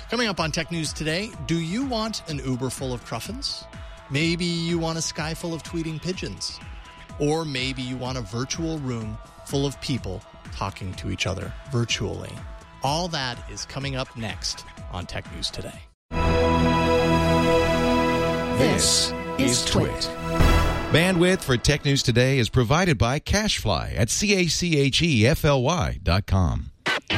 Coming up on Tech News Today, do you want an Uber full of truffins? Maybe you want a sky full of tweeting pigeons. Or maybe you want a virtual room full of people talking to each other virtually. All that is coming up next on Tech News Today. This is Twit. Bandwidth for Tech News Today is provided by CacheFly at CACHEFLY.com.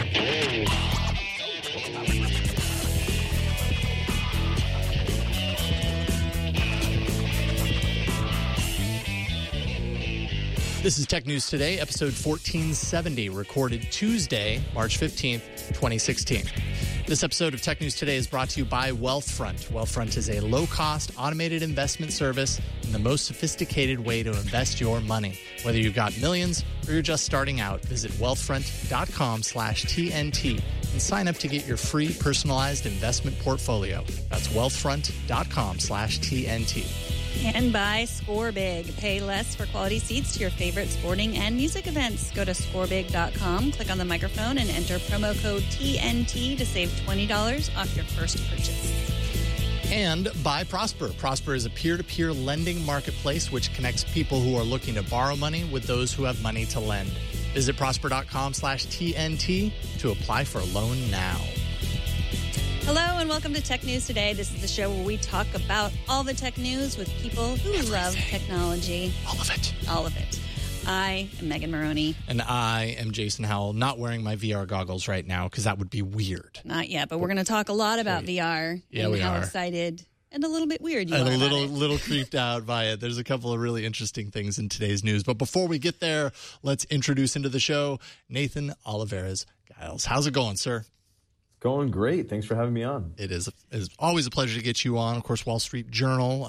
This is Tech News Today, episode 1470, recorded Tuesday, March 15th, 2016. This episode of Tech News Today is brought to you by Wealthfront. Wealthfront is a low-cost, automated investment service and the most sophisticated way to invest your money. Whether you've got millions or you're just starting out, visit wealthfront.com/TNT and sign up to get your free personalized investment portfolio. That's wealthfront.com/TNT. And by ScoreBig. Pay less for quality seats to your favorite sporting and music events. Go to scorebig.com, click on the microphone, and enter promo code TNT to save $20 off your first purchase. And by Prosper. Prosper is a peer-to-peer lending marketplace which connects people who are looking to borrow money with those who have money to lend. Visit prosper.com/TNT to apply for a loan now. Hello and welcome to Tech News Today. This is the show where we talk about all the tech news with people who love technology. All of it. All of it. I am Megan Maroney. And I am Jason Howell, not wearing my VR goggles right now because that would be weird. Not yet, but we're going to talk a lot about VR and how excited and a little bit weird you are and a about little creeped out by it. There's a couple of really interesting things in today's news. But before we get there, let's introduce into the show Nathan Olivares-Giles. How's it going, sir? Going great. Thanks for having me on. It is always a pleasure to get you on. Of course, Wall Street Journal,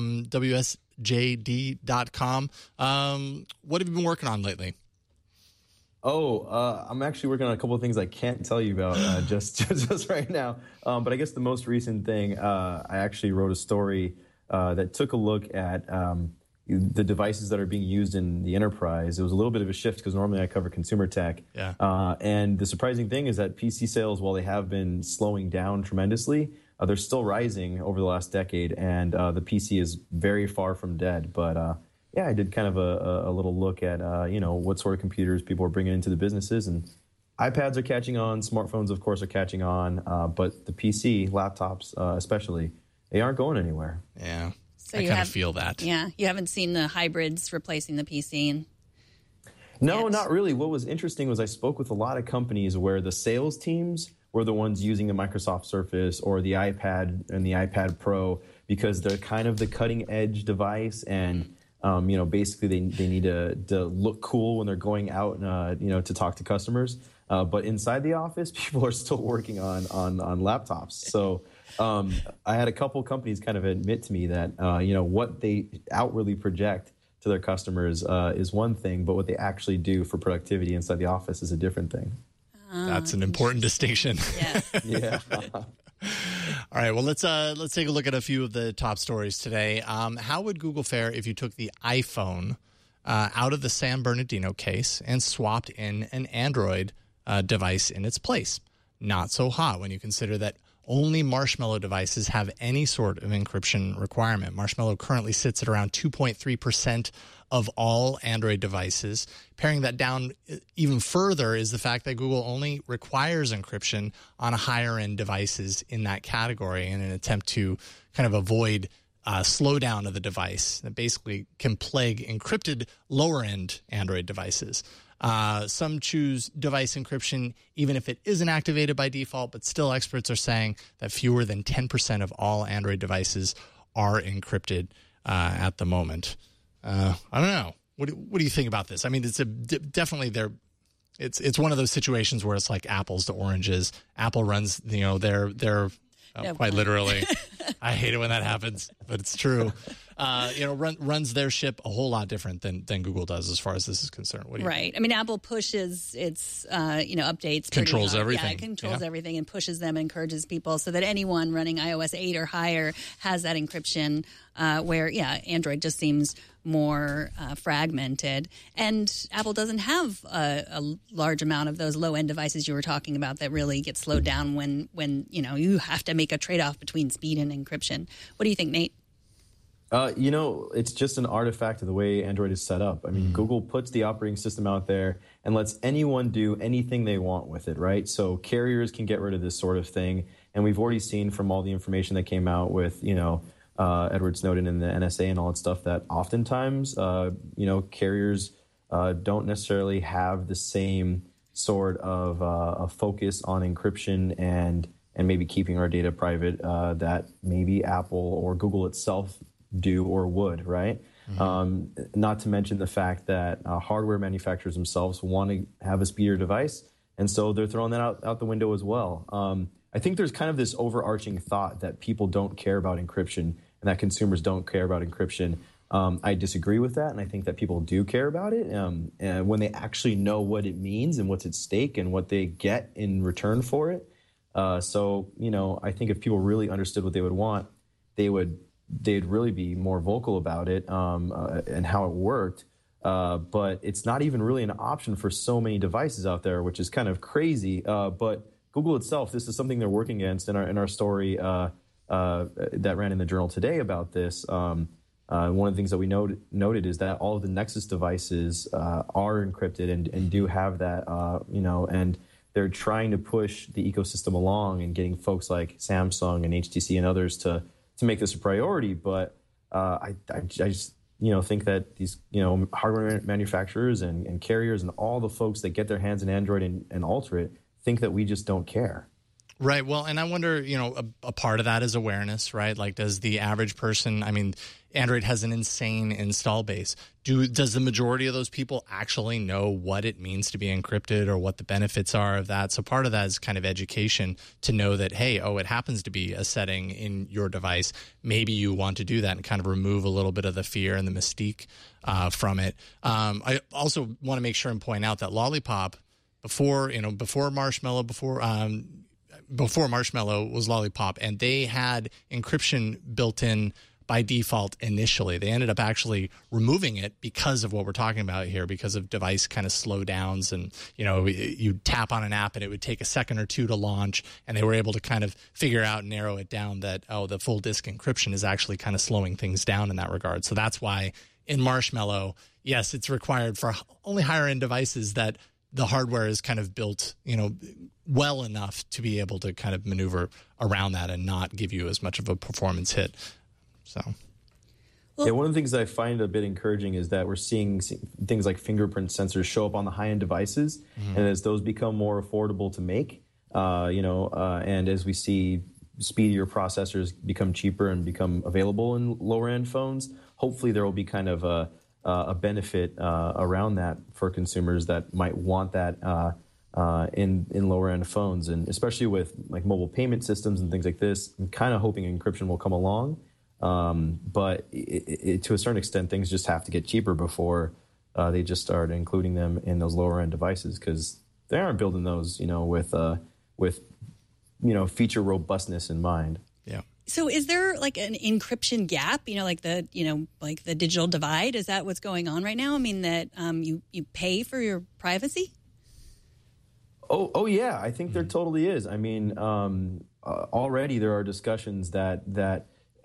WSJD.com. What have you been working on lately? I'm actually working on a couple of things I can't tell you about just right now. But I guess the most recent thing, I actually wrote a story that took a look at the devices that are being used in the enterprise. It was a little bit of a shift because normally I cover consumer tech. Yeah. And the surprising thing is that PC sales, while they have been slowing down tremendously, they're still rising over the last decade. And the PC is very far from dead. But I did kind of a little look at, what sort of computers people are bringing into the businesses. And iPads are catching on. Smartphones, of course, are catching on. But the PC, laptops especially, they aren't going anywhere. Yeah. So I kind of feel that. Yeah. You haven't seen the hybrids replacing the PC? No, not really. What was interesting was I spoke with a lot of companies where the sales teams were the ones using the Microsoft Surface or the iPad and the iPad Pro because they're kind of the cutting edge device and basically they need to look cool when they're going out to talk to customers. But inside the office, people are still working on laptops. So I had a couple companies kind of admit to me that, what they outwardly project to their customers is one thing, but what they actually do for productivity inside the office is a different thing. That's an important distinction. Yeah. All right. Well, let's take a look at a few of the top stories today. How would Google fare if you took the iPhone out of the San Bernardino case and swapped in an Android device in its place? Not so hot when you consider that only Marshmallow devices have any sort of encryption requirement. Marshmallow currently sits at around 2.3% of all Android devices. Paring that down even further is the fact that Google only requires encryption on higher-end devices in that category in an attempt to kind of avoid slowdown of the device that basically can plague encrypted lower-end Android devices. Some choose device encryption even if it isn't activated by default, but still experts are saying that fewer than 10% of all Android devices are encrypted at the moment. I don't know. What do you think about this? I mean, it's definitely it's one of those situations where it's like apples to oranges. Apple runs, quite literally I hate it when that happens, but it's true. Runs their ship a whole lot different than Google does as far as this is concerned. What do you think? I mean, Apple pushes its updates, controls everything. Yeah, it controls everything and pushes them, encourages people so that anyone running iOS 8 or higher has that encryption. Where Android just seems more fragmented, and Apple doesn't have a large amount of those low end devices you were talking about that really get slowed down when you have to make a trade off between speed and encryption. What do you think, Nate? It's just an artifact of the way Android is set up. I mean, Google puts the operating system out there and lets anyone do anything they want with it, right? So carriers can get rid of this sort of thing. And we've already seen from all the information that came out with, Edward Snowden and the NSA and all that stuff that oftentimes, carriers don't necessarily have the same sort of a focus on encryption and maybe keeping our data private that maybe Apple or Google itself do or would, right? Not to mention the fact that hardware manufacturers themselves want to have a speedier device, and so they're throwing that out the window as well. I think there's kind of this overarching thought that people don't care about encryption and that consumers don't care about encryption. I disagree with that, and I think that people do care about it and when they actually know what it means and what's at stake and what they get in return for it. I think if people really understood what they would want, they'd really be more vocal about it and how it worked. But it's not even really an option for so many devices out there, which is kind of crazy. But Google itself, this is something they're working against in our story that ran in the Journal today about this. One of the things that we noted is that all of the Nexus devices are encrypted and do have that, and they're trying to push the ecosystem along and getting folks like Samsung and HTC and others to make this a priority. But I just think that these hardware manufacturers and carriers and all the folks that get their hands in Android and alter it think that we just don't care. Right. Well, and I wonder, a part of that is awareness, right? Like, does the average person, Android has an insane install base. Does the majority of those people actually know what it means to be encrypted or what the benefits are of that? So part of that is kind of education to know that, hey, it happens to be a setting in your device. Maybe you want to do that and kind of remove a little bit of the fear and the mystique from it. I also want to make sure and point out that Lollipop, before Marshmallow, before Marshmallow was Lollipop, and they had encryption built in by default initially. They ended up actually removing it because of what we're talking about here, because of device kind of slowdowns, and you'd tap on an app and it would take a second or two to launch, and they were able to kind of figure out and narrow it down that the full disk encryption is actually kind of slowing things down in that regard. So that's why in Marshmallow, yes, it's required for only higher end devices that the hardware is kind of built, well enough to be able to kind of maneuver around that and not give you as much of a performance hit. So, one of the things that I find a bit encouraging is that we're seeing things like fingerprint sensors show up on the high-end devices, and as those become more affordable to make, and as we see speedier processors become cheaper and become available in lower-end phones, hopefully there will be kind of a benefit around that for consumers that might want that in lower end phones, and especially with like mobile payment systems and things like this. I'm kind of hoping encryption will come along, but to a certain extent, things just have to get cheaper before they just start including them in those lower end devices, because they aren't building those, with feature robustness in mind. Yeah. So is there like an encryption gap, like the digital divide? Is that what's going on right now? That you pay for your privacy? Oh yeah, I think there totally is. Already there are discussions that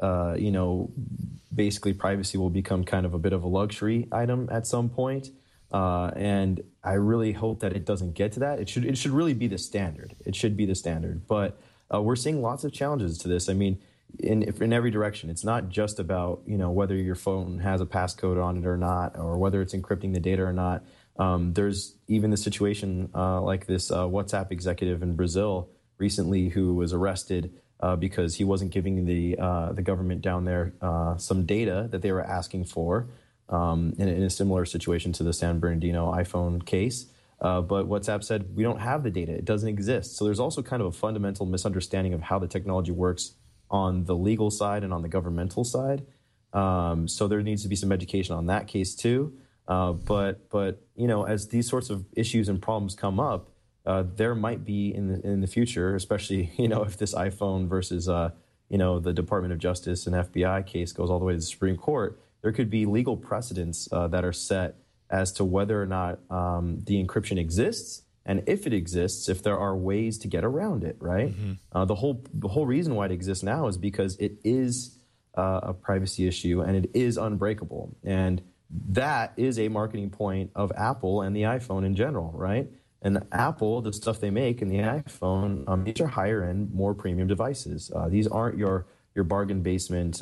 basically privacy will become kind of a bit of a luxury item at some point. And I really hope that it doesn't get to that. It should really be the standard. It should be the standard. But we're seeing lots of challenges to this. In every direction. It's not just about whether your phone has a passcode on it or not, or whether it's encrypting the data or not. There's even the situation like this WhatsApp executive in Brazil recently who was arrested because he wasn't giving the government down there some data that they were asking for, in a similar situation to the San Bernardino iPhone case. But WhatsApp said, we don't have the data. It doesn't exist. So there's also kind of a fundamental misunderstanding of how the technology works on the legal side and on the governmental side. So there needs to be some education on that case too. But as these sorts of issues and problems come up, there might be in the future, especially if this iPhone versus the Department of Justice and FBI case goes all the way to the Supreme Court, there could be legal precedents that are set as to whether or not the encryption exists, and if it exists, if there are ways to get around it. Right. Mm-hmm. The whole reason why it exists now is because it is a privacy issue and it is unbreakable, and that is a marketing point of Apple and the iPhone in general, right? And Apple, the stuff they make in the iPhone, these are higher end, more premium devices. These aren't your bargain basement,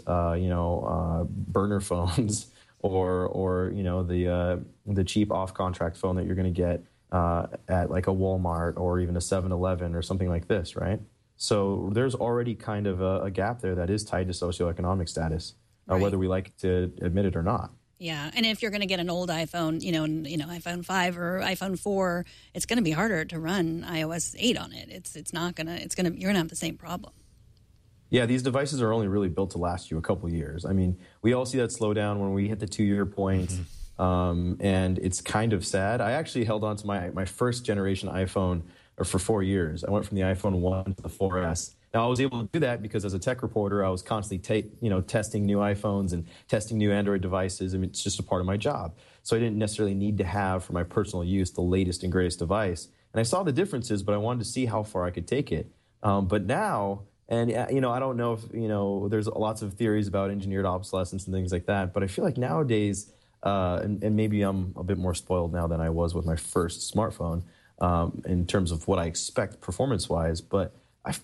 burner phones, or the cheap off contract phone that you're going to get at like a Walmart or even a 7-Eleven or something like this, right? So there's already kind of a gap there that is tied to socioeconomic status, right, whether we like to admit it or not. Yeah, and if you're going to get an old iPhone, iPhone 5 or iPhone 4, it's going to be harder to run iOS 8 on it. You're going to have the same problem. Yeah, these devices are only really built to last you a couple years. I mean, we all see that slowdown when we hit the 2-year point, mm-hmm. And it's kind of sad. I actually held on to my first generation iPhone for 4 years. I went from the iPhone 1 to the 4S. Now, I was able to do that because as a tech reporter, I was constantly testing new iPhones and testing new Android devices. I mean, it's just a part of my job. So I didn't necessarily need to have, for my personal use, the latest and greatest device. And I saw the differences, but I wanted to see how far I could take it. But now, and I don't know if, there's lots of theories about engineered obsolescence and things like that, but I feel like nowadays, and maybe I'm a bit more spoiled now than I was with my first smartphone in terms of what I expect performance-wise, but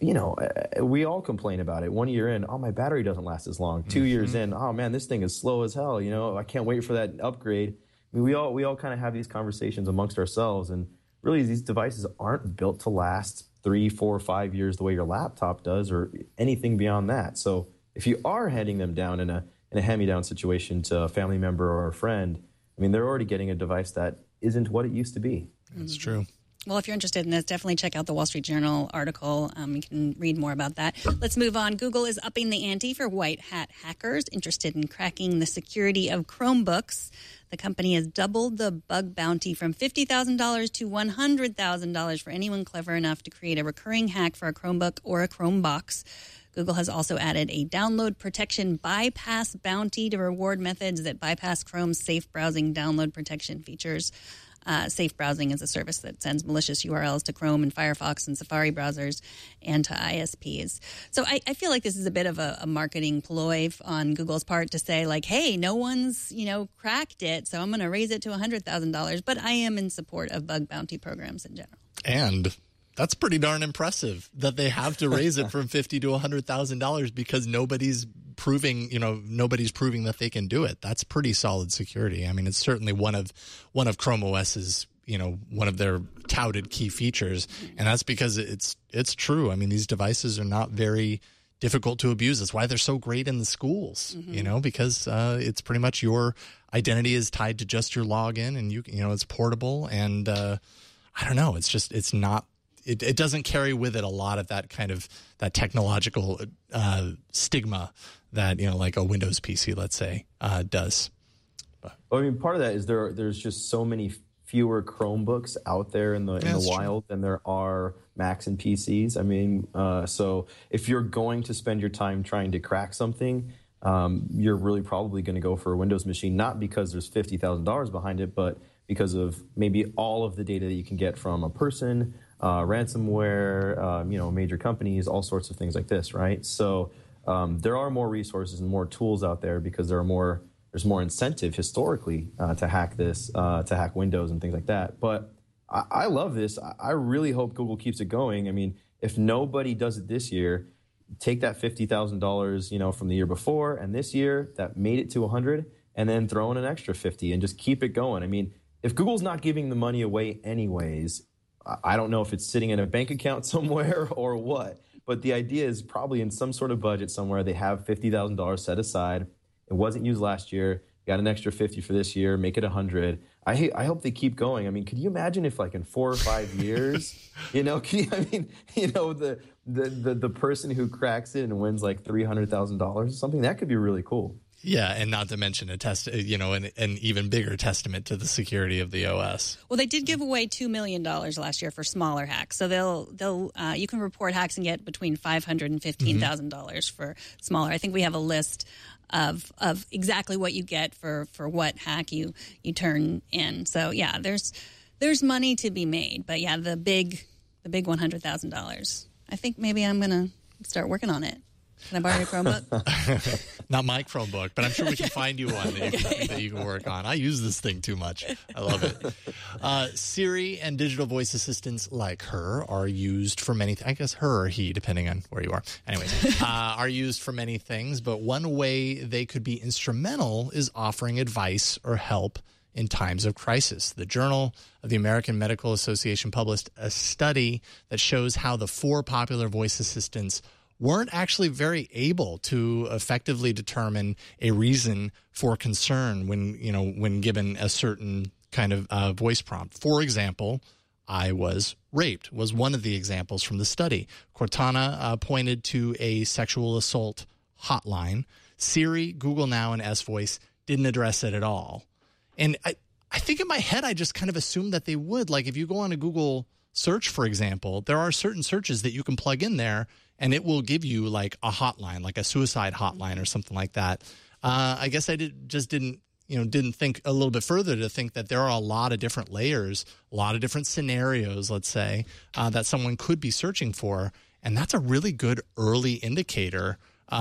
we all complain about it. 1 year in, my battery doesn't last as long. 2 years in, man, this thing is slow as hell. I can't wait for that upgrade. I mean, we all kind of have these conversations amongst ourselves, and really these devices aren't built to last 3, 4, 5 years the way your laptop does, or anything beyond that. So if you are handing them down in a hand-me-down situation to a family member or a friend, I mean, they're already getting a device that isn't what it used to be. That's true. Well, if you're interested in this, definitely check out the Wall Street Journal article. You can read more about that. Let's move on. Google is upping the ante for white hat hackers interested in cracking the security of Chromebooks. The company has doubled the bug bounty from $50,000 to $100,000 for anyone clever enough to create a recurring hack for a Chromebook or a Chromebox. Google has also added a download protection bypass bounty to reward methods that bypass Chrome's safe browsing download protection features. Safe browsing is a service that sends malicious URLs to Chrome and Firefox and Safari browsers and to ISPs. So I feel like this is a bit of a marketing ploy on Google's part to say, like, hey, no one's, cracked it, so I'm going to raise it to $100,000. But I am in support of bug bounty programs in general. And that's pretty darn impressive that they have to raise it from $50,000 to $100,000 because nobody's proving that they can do it. That's pretty solid security. I mean, it's certainly one of Chrome OS's, one of their touted key features, and that's because it's true. I mean, these devices are not very difficult to abuse. That's why they're so great in the schools, because it's pretty much your identity is tied to just your login, and it's portable, and I don't know, it's not. It doesn't carry with it a lot of that kind of that technological stigma that like a Windows PC, let's say, does. But. Well, I mean, part of that is there's just so many fewer Chromebooks out there in the wild than there are Macs and PCs. I mean, so if you're going to spend your time trying to crack something, you're really probably going to go for a Windows machine, not because there's $50,000 behind it, but because of maybe all of the data that you can get from a person. Ransomware, major companies, all sorts of things like this, right? So there are more resources and more tools out there because there's more incentive historically to hack this, to hack Windows and things like that. But I love this. I really hope Google keeps it going. I mean, if nobody does it this year, take that $50,000, from the year before and this year that made it to $100,000, and then throw in an extra $50,000 and just keep it going. I mean, if Google's not giving the money away anyways, I don't know if it's sitting in a bank account somewhere or what, but the idea is probably in some sort of budget somewhere they have $50,000 set aside. It wasn't used last year. Got an extra $50,000 for this year. Make it $100,000. I hope they keep going. I mean, could you imagine if like in 4 or 5 years, the person who cracks it and wins like $300,000 or something, that could be really cool. Yeah, and not to mention an even bigger testament to the security of the OS. Well, they did give away $2 million last year for smaller hacks. So they'll you can report hacks and get between $500 and $15,000 for smaller. I think we have a list of exactly what you get for what hack you turn in. So yeah, there's money to be made. But yeah, the big $100,000. I think maybe I'm gonna start working on it. Can I borrow your Chromebook? Not my Chromebook, but I'm sure we can find you one that you can work on. I use this thing too much. I love it. Siri and digital voice assistants like her are used for many I guess her or he, depending on where you are. Anyways, are used for many things, but one way they could be instrumental is offering advice or help in times of crisis. The Journal of the American Medical Association published a study that shows how the 4 popular voice assistants weren't actually very able to effectively determine a reason for concern when given a certain kind of voice prompt. For example, I was raped was one of the examples from the study. Cortana pointed to a sexual assault hotline. Siri, Google Now, and S-Voice didn't address it at all. And I think in my head, I just kind of assumed that they would. Like if you go on a Google search, for example, there are certain searches that you can plug in there and it will give you like a hotline, like a suicide hotline or something like that. I guess I didn't think a little bit further to think that there are a lot of different layers, a lot of different scenarios, let's say, that someone could be searching for. And that's a really good early indicator,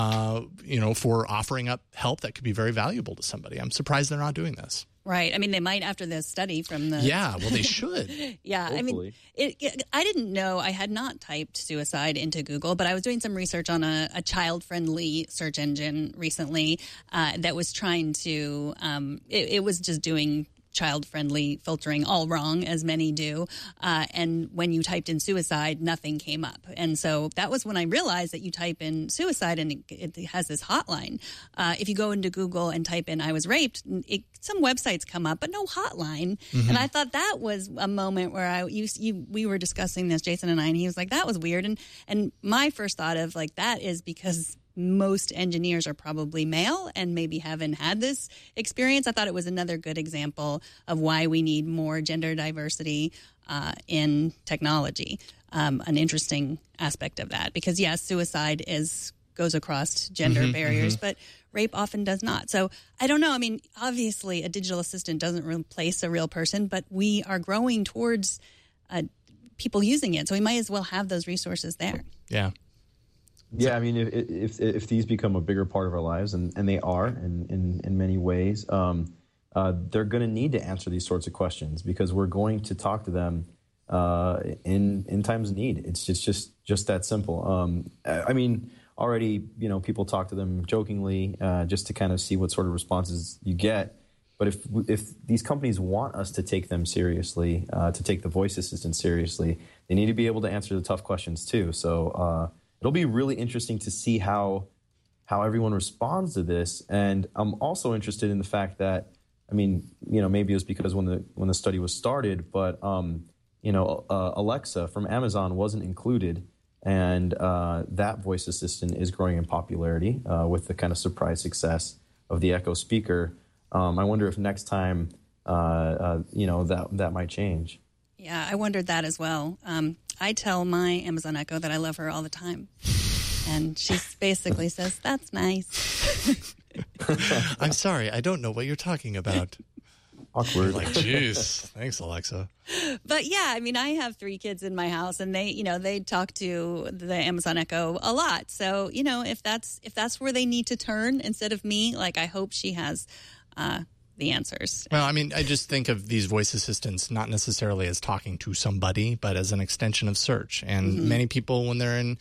for offering up help that could be very valuable to somebody. I'm surprised they're not doing this. Right. I mean, they might after this study from the... Yeah, well, they should. Yeah. Hopefully. I mean, I didn't know. I had not typed suicide into Google, but I was doing some research on a child-friendly search engine recently that was trying to... It was just doing child-friendly filtering all wrong, as many do. And when you typed in suicide, nothing came up. And so that was when I realized that you type in suicide and it has this hotline. If you go into Google and type in I was raped, some websites come up, but no hotline. Mm-hmm. And I thought that was a moment where we were discussing this, Jason and I, and he was like, that was weird. And my first thought of like, that is because most engineers are probably male and maybe haven't had this experience. I thought it was another good example of why we need more gender diversity in technology. An interesting aspect of that because, yes, suicide goes across gender barriers, but rape often does not. So I don't know. I mean, obviously a digital assistant doesn't replace a real person, but we are growing towards people using it. So we might as well have those resources there. Yeah. Yeah, I mean, if these become a bigger part of our lives, and they are in many ways, they're going to need to answer these sorts of questions because we're going to talk to them in times of need. It's just that simple. I mean, already, people talk to them jokingly just to kind of see what sort of responses you get. But if these companies want us to take them seriously, to take the voice assistant seriously, they need to be able to answer the tough questions too. So it'll be really interesting to see how everyone responds to this. And I'm also interested in the fact that, I mean, maybe it was because when the study was started, but Alexa from Amazon wasn't included, and that voice assistant is growing in popularity with the kind of surprise success of the Echo speaker. I wonder if next time, that might change. Yeah, I wondered that as well. I tell my Amazon Echo that I love her all the time. And she basically says, that's nice. I'm sorry, I don't know what you're talking about. Awkward. Like, geez, thanks, Alexa. But yeah, I mean, I have 3 kids in my house, and they talk to the Amazon Echo a lot. So, if that's where they need to turn instead of me, like I hope she has the answers. Well, I mean, I just think of these voice assistants not necessarily as talking to somebody, but as an extension of search. And many people, when they're in,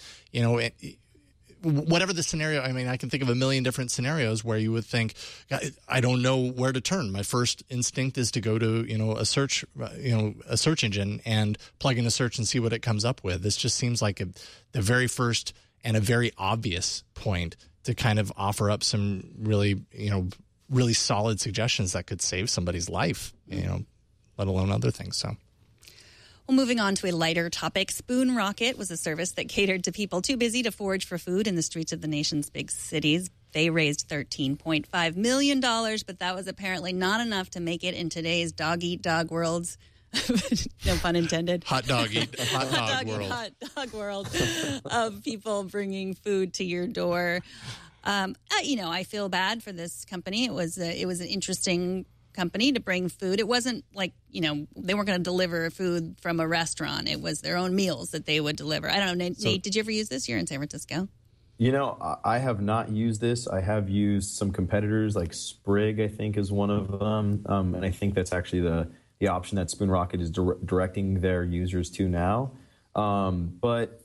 whatever the scenario, I mean, I can think of a million different scenarios where you would think, I don't know where to turn. My first instinct is to go to, a search engine and plug in a search and see what it comes up with. This just seems like the very first and a very obvious point to kind of offer up some really solid suggestions that could save somebody's life, let alone other things. So. Well, moving on to a lighter topic, Spoon Rocket was a service that catered to people too busy to forage for food in the streets of the nation's big cities. They raised $13.5 million, but that was apparently not enough to make it in today's dog-eat-dog worlds. No pun intended. Hot dog world of people bringing food to your door. I feel bad for this company. It was an interesting company to bring food. It wasn't like, they weren't going to deliver food from a restaurant. It was their own meals that they would deliver. I don't know, Nate, did you ever use this? You're in San Francisco. I have not used this. I have used some competitors like Sprig, I think, is one of them. And I think that's actually the option that Spoon Rocket is directing their users to now. But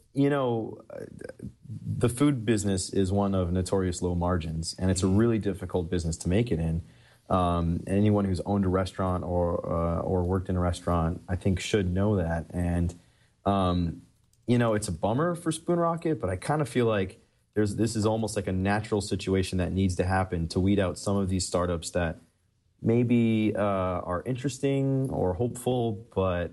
the food business is one of notorious low margins, and it's a really difficult business to make it in. Anyone who's owned a restaurant or worked in a restaurant, I think, should know that. And, it's a bummer for Spoon Rocket, but I kind of feel like this is almost like a natural situation that needs to happen to weed out some of these startups that maybe are interesting or hopeful, but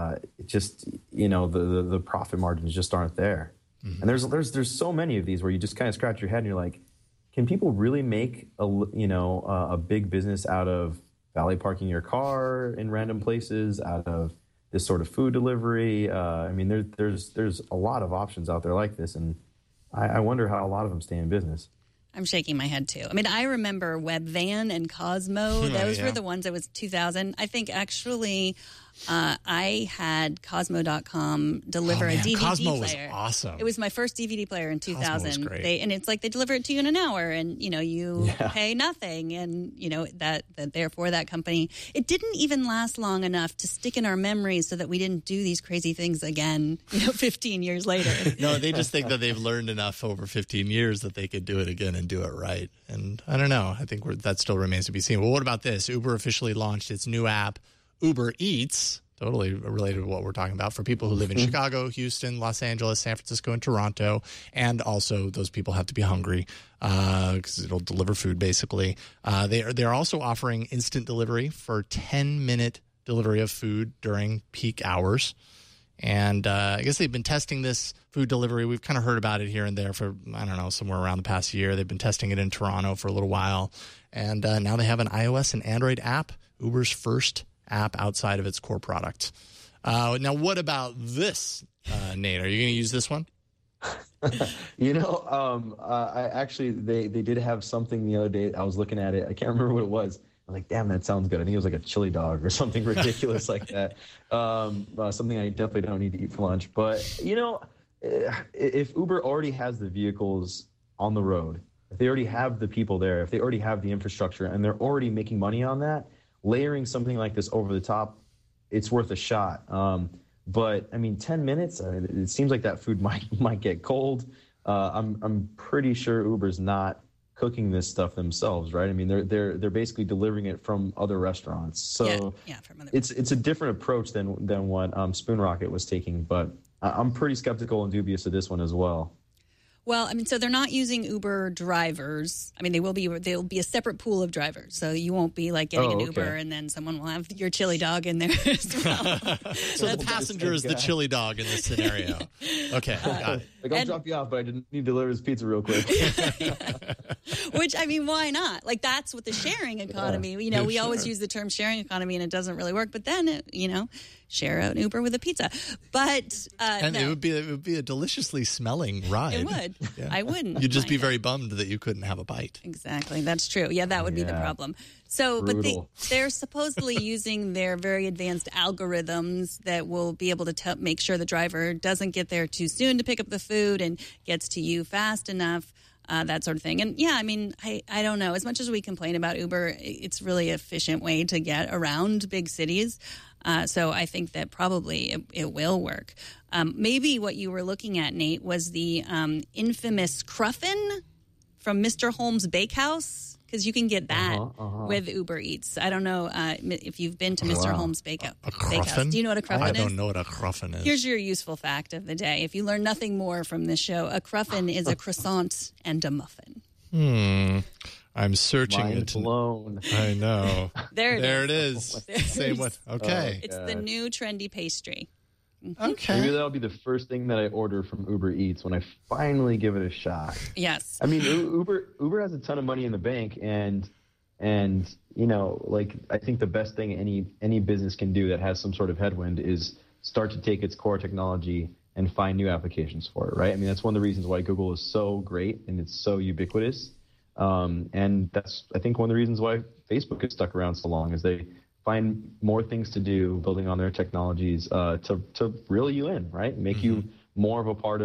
the profit margins just aren't there. Mm-hmm. And there's so many of these where you just kind of scratch your head and you're like, can people really make a big business out of valet parking your car in random places, out of this sort of food delivery? There's a lot of options out there like this, and I wonder how a lot of them stay in business. I'm shaking my head, too. I remember Webvan and Cosmo. Those were the ones that was 2000. I think, actually, I had Cosmo.com deliver a DVD Cosmo player. Was awesome. It was my first DVD player in 2000. Cosmo was great. And it's like they deliver it to you in an hour, and, you pay nothing. And, that therefore that company, it didn't even last long enough to stick in our memories so that we didn't do these crazy things again, 15 years later. No, they just think that they've learned enough over 15 years that they could do it again and do it right. And I don't know. I think that still remains to be seen. Well, what about this? Uber officially launched its new app, Uber Eats, totally related to what we're talking about, for people who live in Chicago, Houston, Los Angeles, San Francisco, and Toronto. And also those people have to be hungry because it'll deliver food, basically. They're also offering instant delivery for 10-minute delivery of food during peak hours. And I guess they've been testing this food delivery. We've kind of heard about it here and there for, somewhere around the past year. They've been testing it in Toronto for a little while. And now they have an iOS and Android app, Uber's first app outside of its core product. Now, what about this, Nate? Are you going to use this one? I actually, they did have something the other day. I was looking at it. I can't remember what it was. I'm like, damn, that sounds good. I think it was like a chili dog or something ridiculous like that. Something I definitely don't need to eat for lunch. But, if Uber already has the vehicles on the road, if they already have the people there, if they already have the infrastructure, and they're already making money on that, layering something like this over the top, it's worth a shot. But 10 minutes, it seems like that food might get cold. I'm pretty sure Uber's not cooking this stuff themselves, right? They're basically delivering it from other restaurants. So from other it's a different approach than what Spoon Rocket was taking. But I'm pretty skeptical and dubious of this one as well. Well, so they're not using Uber drivers. They'll be a separate pool of drivers. So you won't be like getting an Uber and then someone will have your chili dog in there as well. So the passenger is the chili dog in this scenario. Okay, got it. I'll drop you off, but I didn't need to deliver his pizza real quick. Which, why not? Like, that's what the sharing economy, we always use the term sharing economy and it doesn't really work. But then, share an Uber with a pizza. But and it would be a deliciously smelling ride. It would. Yeah. I wouldn't. You'd just be very bummed that you couldn't have a bite. Exactly. That's true. Yeah, that would be the problem. So, brutal. But they're supposedly using their very advanced algorithms that will be able to make sure the driver doesn't get there too soon to pick up the food and gets to you fast enough. That sort of thing. And I don't know. As much as we complain about Uber, it's really an efficient way to get around big cities. So I think that probably it will work. Maybe what you were looking at, Nate, was the infamous Cruffin from Mr. Holmes Bakehouse, because you can get that with Uber Eats. I don't know if you've been to Mr. Holmes Bakehouse. Do you know what a Cruffin is? I don't know what a Cruffin is. Here's your useful fact of the day. If you learn nothing more from this show, a Cruffin is a croissant and a muffin. I'm searching Mind it. blown. I know. There it is. Same one. Okay. It's the new trendy pastry. Okay. Maybe that'll be the first thing that I order from Uber Eats when I finally give it a shot. Yes. I mean, Uber has a ton of money in the bank, and you know, like, I think the best thing any business can do that has some sort of headwind is start to take its core technology and find new applications for it, right? I mean, that's one of the reasons why Google is so great and it's so ubiquitous. And that's, I think, one of the reasons why Facebook has stuck around so long, is they find more things to do building on their technologies to reel you in, right? Make you more of a part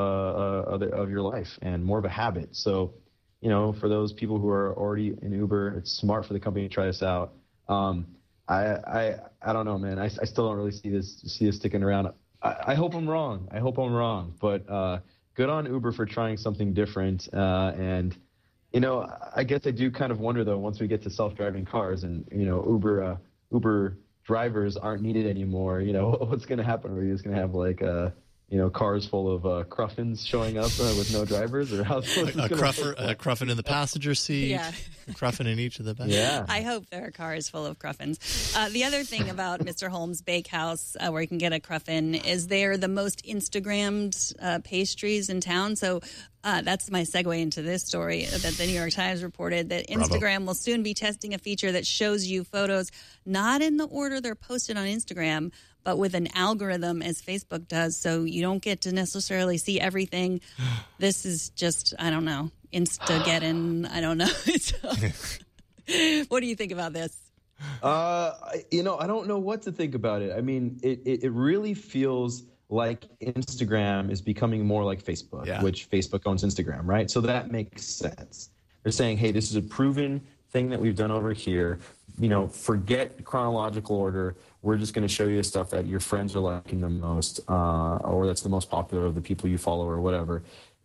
of your life and more of a habit. So, you know, for those people who are already in Uber, it's smart for the company to try this out. I don't know, man. I still don't really see this sticking around. I hope I'm wrong. But good on Uber for trying something different. And you know, I guess I do kind of wonder, though, once we get to self-driving cars and, you know, Uber drivers aren't needed anymore, you know, what's going to happen? Are you just going to have, like, you know, cars full of cruffins showing up with no drivers? Or how's a cruffin in the passenger seat, a cruffin in each of the back. Yeah. I hope there are cars full of cruffins. The other thing about Mr. Holmes' Bakehouse, where you can get a cruffin, is they're the most Instagrammed pastries in town. So that's my segue into this story that the New York Times reported, that Instagram will soon be testing a feature that shows you photos not in the order they're posted on Instagram, but with an algorithm, as Facebook does, so you don't get to necessarily see everything. This is just, I don't know, Instageddon. I don't know. What do you think about this? You know, I don't know what to think about it. I mean, it really feels like Instagram is becoming more like Facebook, which Facebook owns Instagram, right? So that makes sense. They're saying, hey, this is a proven thing that we've done over here. You know, forget chronological order. We're just going to show you stuff that your friends are liking the most, or that's the most popular of the people you follow, or whatever.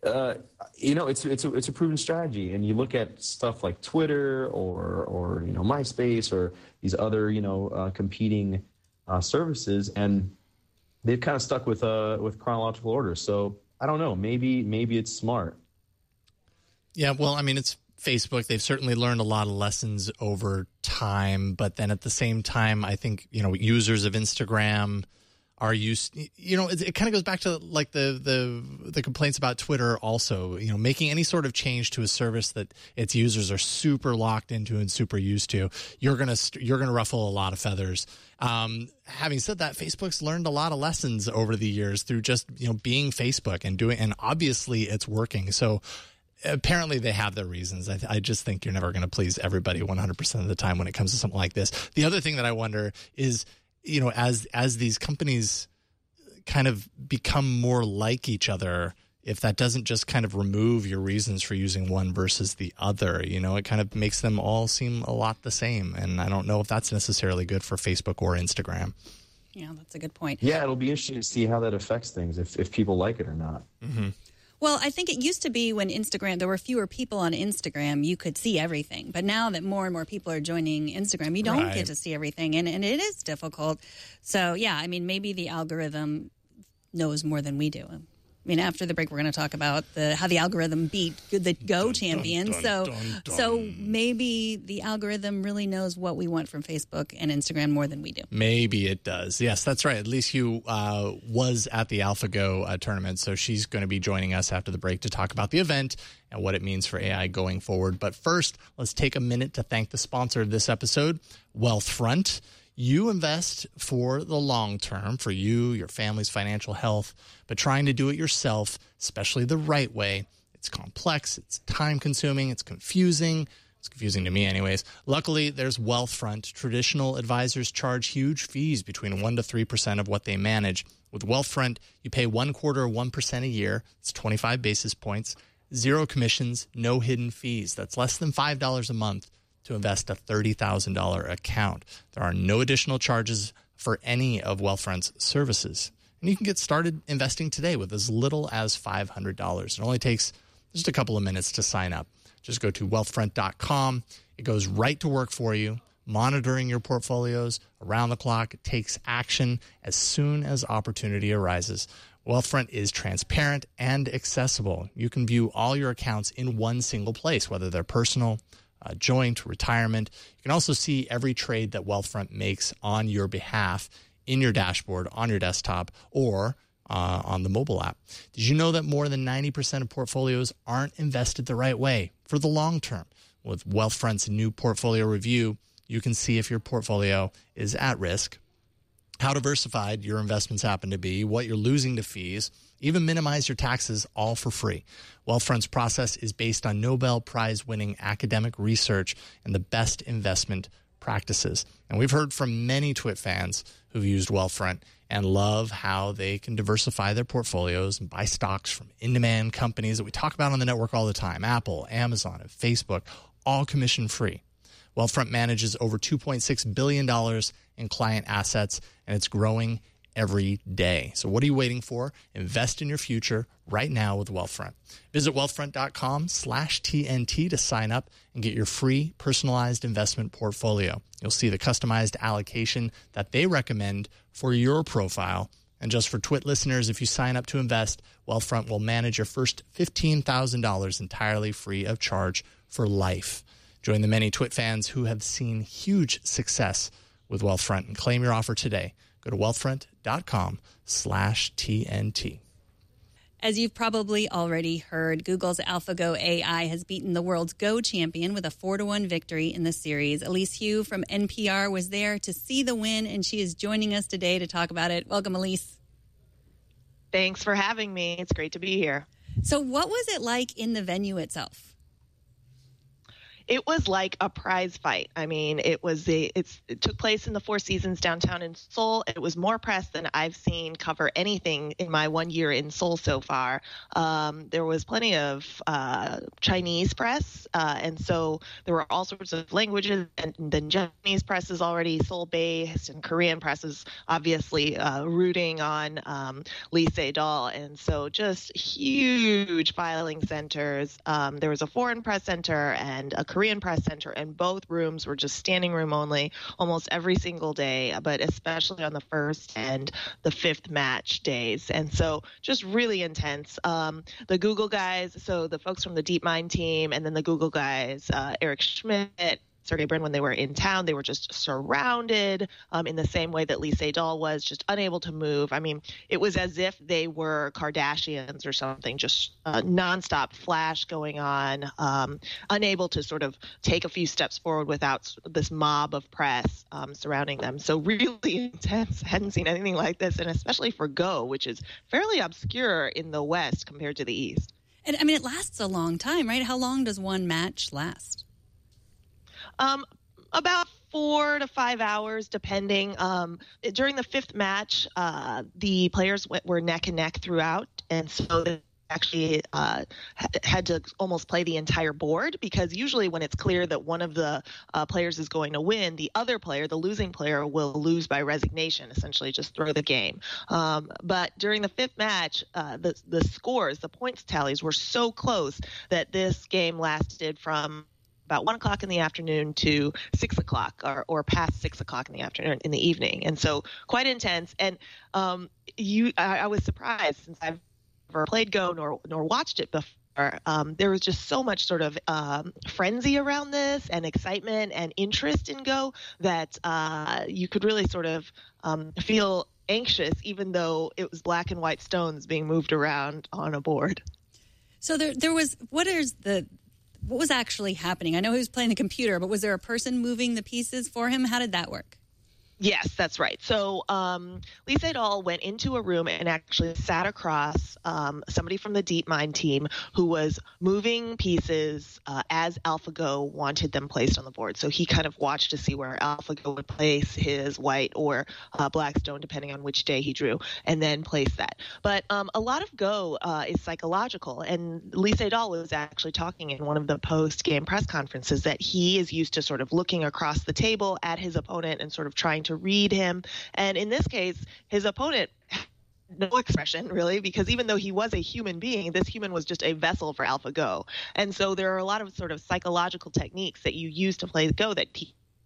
You know, it's a proven strategy. And you look at stuff like Twitter or you know, MySpace or these other, you know, competing services, and they've kind of stuck with chronological order. So I don't know. Maybe it's smart. Yeah. Well, I mean, it's Facebook. They've certainly learned a lot of lessons over time, but then at the same time, I think, you know, users of Instagram are used, you know, it kind of goes back to like the complaints about Twitter also, you know, making any sort of change to a service that its users are super locked into and super used to. You're going to ruffle a lot of feathers. Having said that, Facebook's learned a lot of lessons over the years through just, you know, being Facebook and obviously it's working. So apparently they have their reasons. I just think you're never going to please everybody 100% of the time when it comes to something like this. The other thing that I wonder is, you know, as these companies kind of become more like each other, if that doesn't just kind of remove your reasons for using one versus the other, you know, it kind of makes them all seem a lot the same. And I don't know if that's necessarily good for Facebook or Instagram. Yeah, that's a good point. Yeah, it'll be interesting to see how that affects things, if people like it or not. Mm-hmm. Well, I think it used to be when there were fewer people on Instagram, you could see everything. But now that more and more people are joining Instagram, you don't get to see everything. And it is difficult. So, yeah, I mean, maybe the algorithm knows more than we do. I mean, after the break, we're going to talk about how the algorithm beat the Go champion. So maybe the algorithm really knows what we want from Facebook and Instagram more than we do. Maybe it does. Yes, that's right. At least you was at the AlphaGo tournament, so she's going to be joining us after the break to talk about the event and what it means for AI going forward. But first, let's take a minute to thank the sponsor of this episode, Wealthfront. You invest for the long term, for you, your family's financial health, but trying to do it yourself, especially the right way, it's complex, it's time-consuming, it's confusing. It's confusing to me anyways. Luckily, there's Wealthfront. Traditional advisors charge huge fees, between 1% to 3% of what they manage. With Wealthfront, you pay 1/4% a year. It's 25 basis points, zero commissions, no hidden fees. That's less than $5 a month to invest a $30,000 account. There are no additional charges for any of Wealthfront's services. And you can get started investing today with as little as $500. It only takes just a couple of minutes to sign up. Just go to wealthfront.com. It goes right to work for you. monitoring your portfolios around the clock. It takes action as soon as opportunity arises. Wealthfront is transparent and accessible. You can view all your accounts in one single place, whether they're personal, joint, retirement. You can also see every trade that Wealthfront makes on your behalf in your dashboard, on your desktop, or on the mobile app. Did you know that more than 90% of portfolios aren't invested the right way for the long term? With Wealthfront's new portfolio review, you can see if your portfolio is at risk, how diversified your investments happen to be, what you're losing to fees, even minimize your taxes, all for free. Wealthfront's process is based on Nobel Prize-winning academic research and the best investment practices. And we've heard from many TWiT fans who've used Wealthfront and love how they can diversify their portfolios and buy stocks from in-demand companies that we talk about on the network all the time, Apple, Amazon, and Facebook, all commission-free. Wealthfront manages over $2.6 billion in client assets, and it's growing every day. So what are you waiting for? Invest in your future right now with Wealthfront. Visit wealthfront.com/TNT to sign up and get your free personalized investment portfolio. You'll see the customized allocation that they recommend for your profile. And just for TWiT listeners, if you sign up to invest, Wealthfront will manage your first $15,000 entirely free of charge for life. Join the many TWiT fans who have seen huge success with Wealthfront and claim your offer today. Go to wealthfront.com/TNT. As you've probably already heard, Google's AlphaGo AI has beaten the world's Go champion with a 4-1 victory in the series. Elise Hu from NPR was there to see the win, and she is joining us today to talk about it. Welcome, Elise. Thanks for having me. It's great to be here. So what was it like in the venue itself? It was like a prize fight. I mean, it took place in the Four Seasons downtown in Seoul. It was more press than I've seen cover anything in my 1 year in Seoul so far. There was plenty of Chinese press, and so there were all sorts of languages. And then Japanese press is already Seoul-based, and Korean press is obviously rooting on Lee Sedol. And so just huge filing centers. There was a foreign press center and a Korean press center, and both rooms were just standing room only almost every single day, but especially on the first and the fifth match days. And so just really intense. The Google guys, so the folks from the DeepMind team, and then the Google guys, Eric Schmidt, Sergey Brin, when they were in town, they were just surrounded in the same way that Lee Sedol was, just unable to move. I mean, it was as if they were Kardashians or something, just nonstop flash going on, unable to sort of take a few steps forward without this mob of press surrounding them. So really intense. Hadn't seen anything like this, and especially for Go, which is fairly obscure in the West compared to the East. And I mean, it lasts a long time, right? How long does one match last? About 4 to 5 hours, depending. During the fifth match, the players were neck and neck throughout, and so they actually had to almost play the entire board, because usually when it's clear that one of the players is going to win, the other player, the losing player, will lose by resignation, essentially just throw the game. But during the fifth match, the scores, the points tallies were so close that this game lasted from about 1 o'clock in the afternoon to 6 o'clock or past 6 o'clock in the afternoon, in the evening. And so quite intense. And I was surprised, since I've never played Go nor watched it before. There was just so much sort of frenzy around this, and excitement and interest in Go, that you could really sort of feel anxious, even though it was black and white stones being moved around on a board. So there was, what was actually happening? I know he was playing the computer, but was there a person moving the pieces for him? How did that work? Yes, that's right. So Lee Sedol went into a room and actually sat across somebody from the DeepMind team who was moving pieces as AlphaGo wanted them placed on the board. So he kind of watched to see where AlphaGo would place his white or black stone, depending on which day he drew, and then place that. But a lot of Go is psychological, and Lee Sedol was actually talking in one of the post-game press conferences that he is used to sort of looking across the table at his opponent and sort of trying to read him. And in this case, his opponent had no expression, really, because even though he was a human being, this human was just a vessel for AlphaGo. And so there are a lot of sort of psychological techniques that you use to play Go that he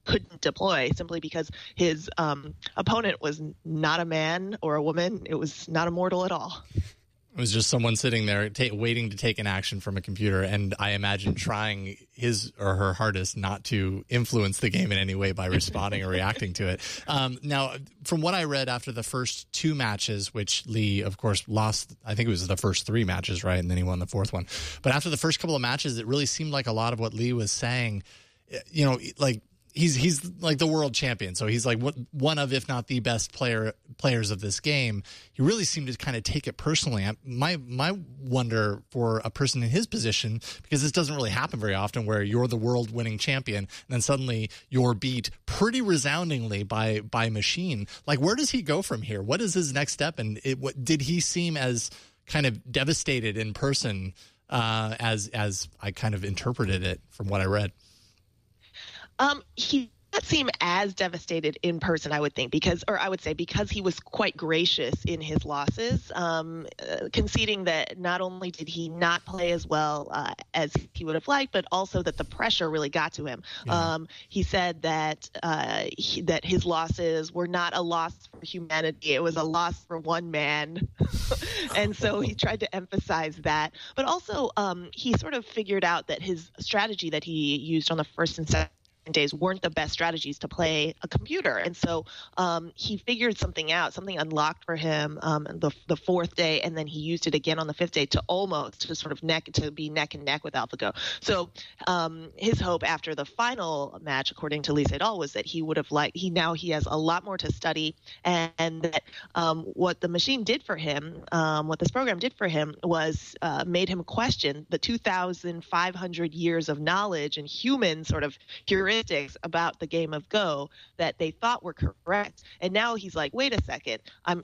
couldn't deploy simply because his opponent was not a man or a woman. It was not a mortal at all. It was just someone sitting there waiting to take an action from a computer, and I imagine trying his or her hardest not to influence the game in any way by responding or reacting to it. Now, from what I read after the first 2 matches, which Lee, of course, lost, I think it was the first 3 matches, right? And then he won the 4th one. But after the first couple of matches, it really seemed like a lot of what Lee was saying, like, he's like the world champion, so he's like one of, if not the best players of this game. He really seemed to kind of take it personally. My wonder for a person in his position, because this doesn't really happen very often, where you're the world winning champion and then suddenly you're beat pretty resoundingly by machine. Like, where does he go from here? What is his next step? And did he seem as kind of devastated in person as I kind of interpreted it from what I read? He did not seem as devastated in person, I would think, because he was quite gracious in his losses, conceding that not only did he not play as well as he would have liked, but also that the pressure really got to him. Yeah. He said that that his losses were not a loss for humanity; it was a loss for one man, and so he tried to emphasize that. But also, he sort of figured out that his strategy that he used on the first and second days weren't the best strategies to play a computer, and so he figured something out. Something unlocked for him the 4th day, and then he used it again on the 5th day to sort of be neck and neck with AlphaGo. So his hope after the final match, according to Lee Sedol, was that he would have he has a lot more to study, and that what the machine did for him, what this program did for him, was made him question the 2,500 years of knowledge and human sort of heuristics about the game of Go that they thought were correct. And now he's like, wait a second, I'm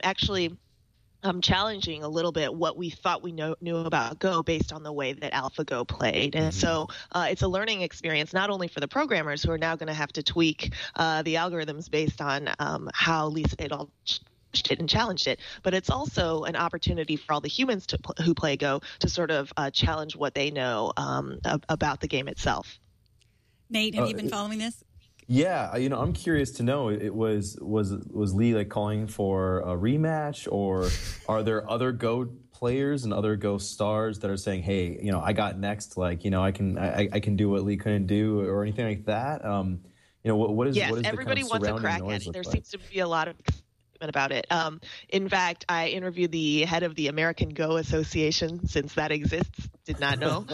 challenging a little bit what we thought we knew about Go based on the way that AlphaGo played. And so it's a learning experience, not only for the programmers who are now going to have to tweak the algorithms based on how Lee Sedol it and challenged it, but it's also an opportunity for all the humans who play Go to sort of challenge what they know about the game itself. Nate, have you been following this? Yeah, I'm curious to know. It was Lee like calling for a rematch, or are there other Go players and other Go stars that are saying, "Hey, I got next. Like, I can do what Lee couldn't do," or anything like that? What is everybody the kind of wants a crack at it. There seems to be a lot of excitement about it. In fact, I interviewed the head of the American Go Association, since that exists. Did not know.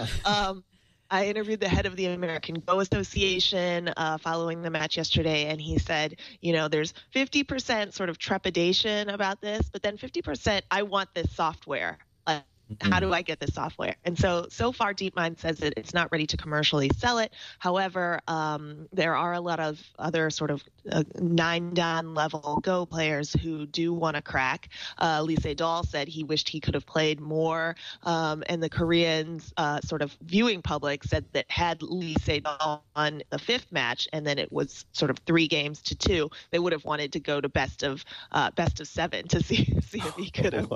I interviewed the head of the American Go Association following the match yesterday, and he said, there's 50% sort of trepidation about this, but then 50%, I want this software. How do I get this software? And so far, DeepMind says that it's not ready to commercially sell it. However, there are a lot of other sort of 9-dan level Go players who do want to crack. Lee Sedol said he wished he could have played more. And the Koreans sort of viewing public said that had Lee Sedol won the 5th match, and then it was sort of 3-2, they would have wanted to go to best of 7 to see if he could have.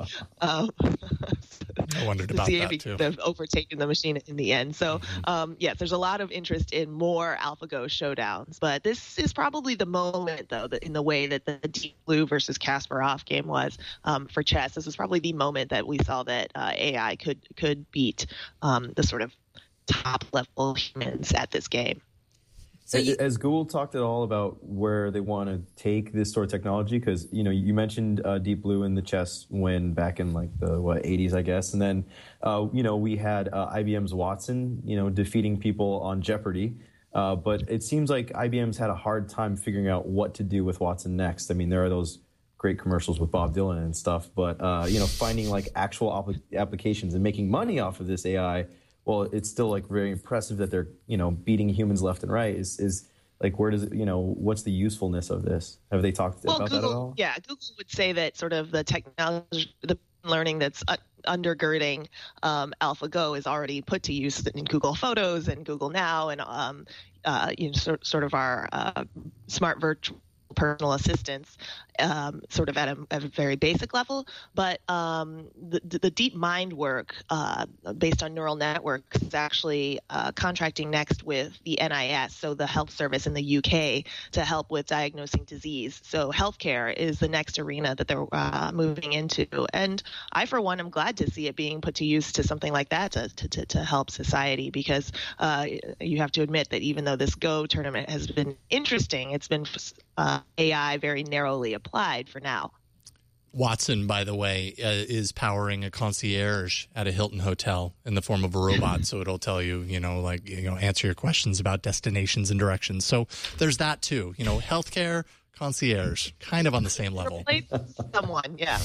I wondered about that too. Could have overtaken the machine in the end. So, yes, there's a lot of interest in more AlphaGo showdowns. But this is probably the moment, though, that in the way that the Deep Blue versus Kasparov game was for chess. This is probably the moment that we saw that AI could beat the sort of top level humans at this game. So has Google talked at all about where they want to take this sort of technology? Because, you mentioned Deep Blue in the chess win back in like the 80s, I guess. And then, we had IBM's Watson, defeating people on Jeopardy. But it seems like IBM's had a hard time figuring out what to do with Watson next. I mean, there are those great commercials with Bob Dylan and stuff. But, finding like actual applications and making money off of this AI, well, it's still like very impressive that they're, beating humans left and right. Is like, where does it, what's the usefulness of this? Have they talked about that at all? Yeah, Google would say that sort of the technology, the learning that's undergirding AlphaGo is already put to use in Google Photos and Google Now, and sort of our smart virtual personal assistants. sort of at a very basic level. But the deep mind work based on neural networks is actually contracting next with the NIS, so the health service in the UK, to help with diagnosing disease. So healthcare is the next arena that they're moving into. And I, for one, am glad to see it being put to use to something like that to help society, because you have to admit that even though this Go tournament has been interesting, it's been AI very narrowly applied for now. Watson, by the way, is powering a concierge at a Hilton hotel in the form of a robot. So it'll tell you, answer your questions about destinations and directions. So there's that too. Healthcare, concierge, kind of on the same level. Replace someone, yeah.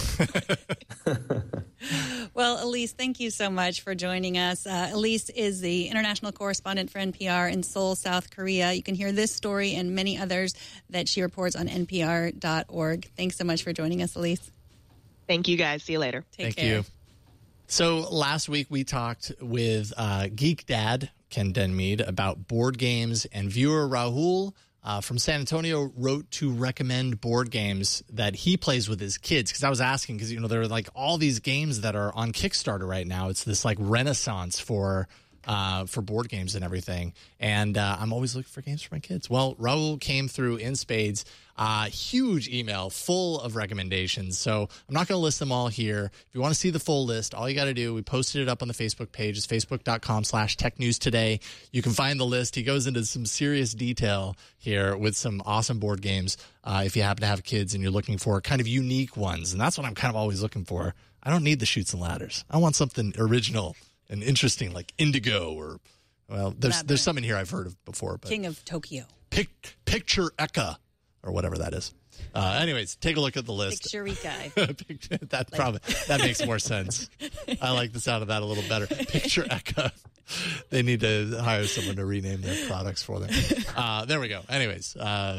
Well, Elise, thank you so much for joining us. Elise is the international correspondent for NPR in Seoul, South Korea. You can hear this story and many others that she reports on npr.org. Thanks so much for joining us, Elise. Thank you, guys. See you later. Take care. Thank you. So last week we talked with Geek Dad Ken Denmead about board games, and viewer Rahul from San Antonio wrote to recommend board games that he plays with his kids. Because I was asking, because there are like all these games that are on Kickstarter right now. It's this like renaissance for board games and everything. And I'm always looking for games for my kids. Well, Rahul came through in spades. Huge email full of recommendations. So I'm not going to list them all here. If you want to see the full list, all you got to do, we posted it up on the Facebook page. It's facebook.com/technewstoday. You can find the list. He goes into some serious detail here with some awesome board games if you happen to have kids and you're looking for kind of unique ones. And that's what I'm kind of always looking for. I don't need the Chutes and Ladders. I want something original and interesting, like Indigo, or there's some in here I've heard of before. But King of Tokyo. Picture Eka, or whatever that is. Anyways, take a look at the list. Picture Eka. That makes more sense. I like the sound of that a little better. Picture Eka. They need to hire someone to rename their products for them. There we go. Anyways,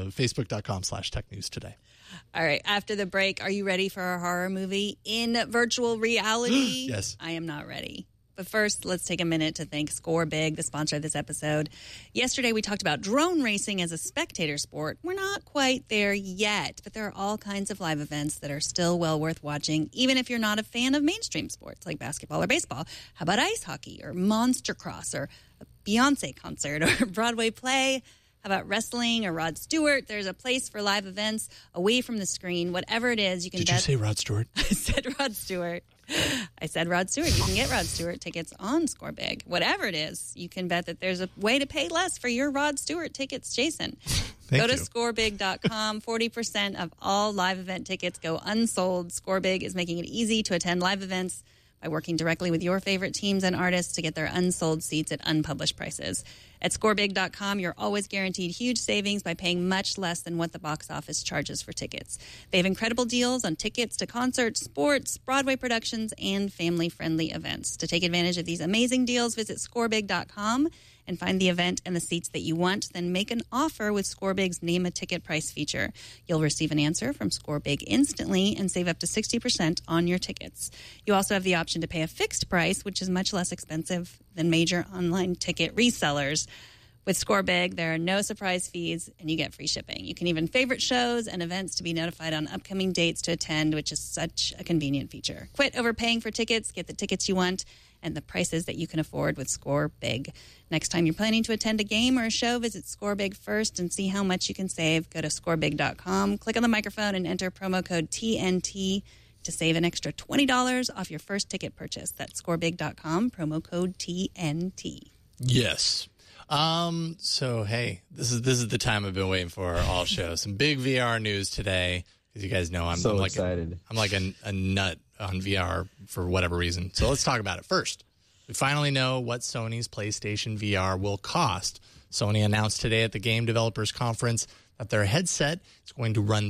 facebook.com/technewstoday. All right. After the break, are you ready for a horror movie in virtual reality? Yes. I am not ready. But first, let's take a minute to thank Score Big, the sponsor of this episode. Yesterday, we talked about drone racing as a spectator sport. We're not quite there yet, but there are all kinds of live events that are still well worth watching, even if you're not a fan of mainstream sports like basketball or baseball. How about ice hockey or monster cross or a Beyonce concert or Broadway play? How about wrestling or Rod Stewart? There's a place for live events away from the screen. Whatever it is, you can bet. Did you say Rod Stewart? I said Rod Stewart. I said Rod Stewart. You can get Rod Stewart tickets on Score Big. Whatever it is, you can bet that there's a way to pay less for your Rod Stewart tickets, Jason. Go to scorebig.com. 40% of all live event tickets go unsold. Score Big is making it easy to attend live events by working directly with your favorite teams and artists to get their unsold seats at unpublished prices. At scorebig.com, you're always guaranteed huge savings by paying much less than what the box office charges for tickets. They have incredible deals on tickets to concerts, sports, Broadway productions, and family-friendly events. To take advantage of these amazing deals, visit scorebig.com and find the event and the seats that you want. Then make an offer with Scorebig's Name a Ticket price feature. You'll receive an answer from Scorebig instantly and save up to 60% on your tickets. You also have the option to pay a fixed price, which is much less expensive than major online ticket resellers. With Scorebig, there are no surprise fees, and you get free shipping. You can even favorite shows and events to be notified on upcoming dates to attend, which is such a convenient feature. Quit overpaying for tickets. Get the tickets you want and the prices that you can afford with Scorebig. Next time you're planning to attend a game or a show, visit Scorebig first and see how much you can save. Go to scorebig.com, click on the microphone, and enter promo code TNT to save an extra $20 off your first ticket purchase. That's scorebig.com, promo code TNT. Yes. So, hey, this is the time I've been waiting for all show. Some big VR news today. As you guys know, I'm like excited. I'm like a nut on VR for whatever reason. So let's talk about it. First, we finally know what Sony's PlayStation VR will cost. Sony announced today at the Game Developers Conference that their headset is going to run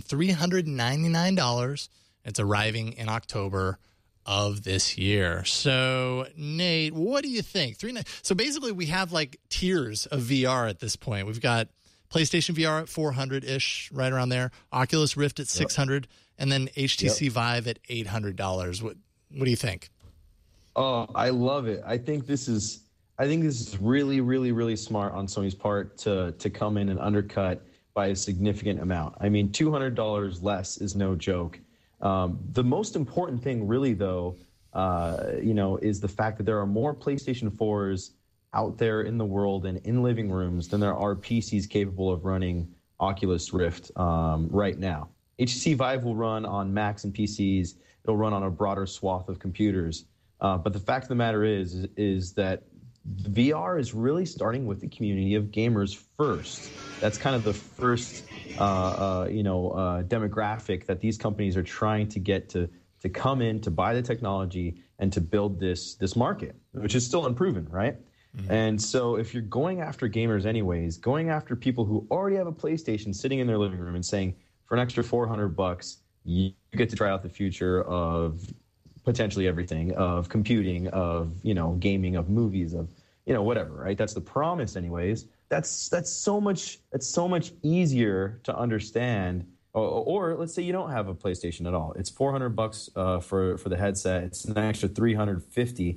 $399. It's arriving in October of this year. So, Nate, what do you think? So basically, we have like tiers of VR at this point. We've got PlayStation VR at $400-ish, right around there. Oculus Rift at $600, and then HTC Vive at $800. What do you think? Oh, I love it. I think this is really, really, really smart on Sony's part to come in and undercut by a significant amount. I mean, $200 less is no joke. The most important thing, really, though, is the fact that there are more PlayStation 4s out there in the world and in living rooms than there are PCs capable of running Oculus Rift right now. HTC Vive will run on Macs and PCs. It'll run on a broader swath of computers. But the fact of the matter is that VR is really starting with the community of gamers first. That's kind of the first, demographic that these companies are trying to get to come in, to buy the technology, and to build this market, which is still unproven, right? Mm-hmm. And so if you're going after gamers anyways, going after people who already have a PlayStation sitting in their living room and saying, for an extra $400, you get to try out the future of potentially everything, of computing, of, gaming, of movies, of, whatever, right? That's the promise anyways. That's so much easier to understand. Or let's say you don't have a PlayStation at all. It's $400 for the headset. It's an extra $350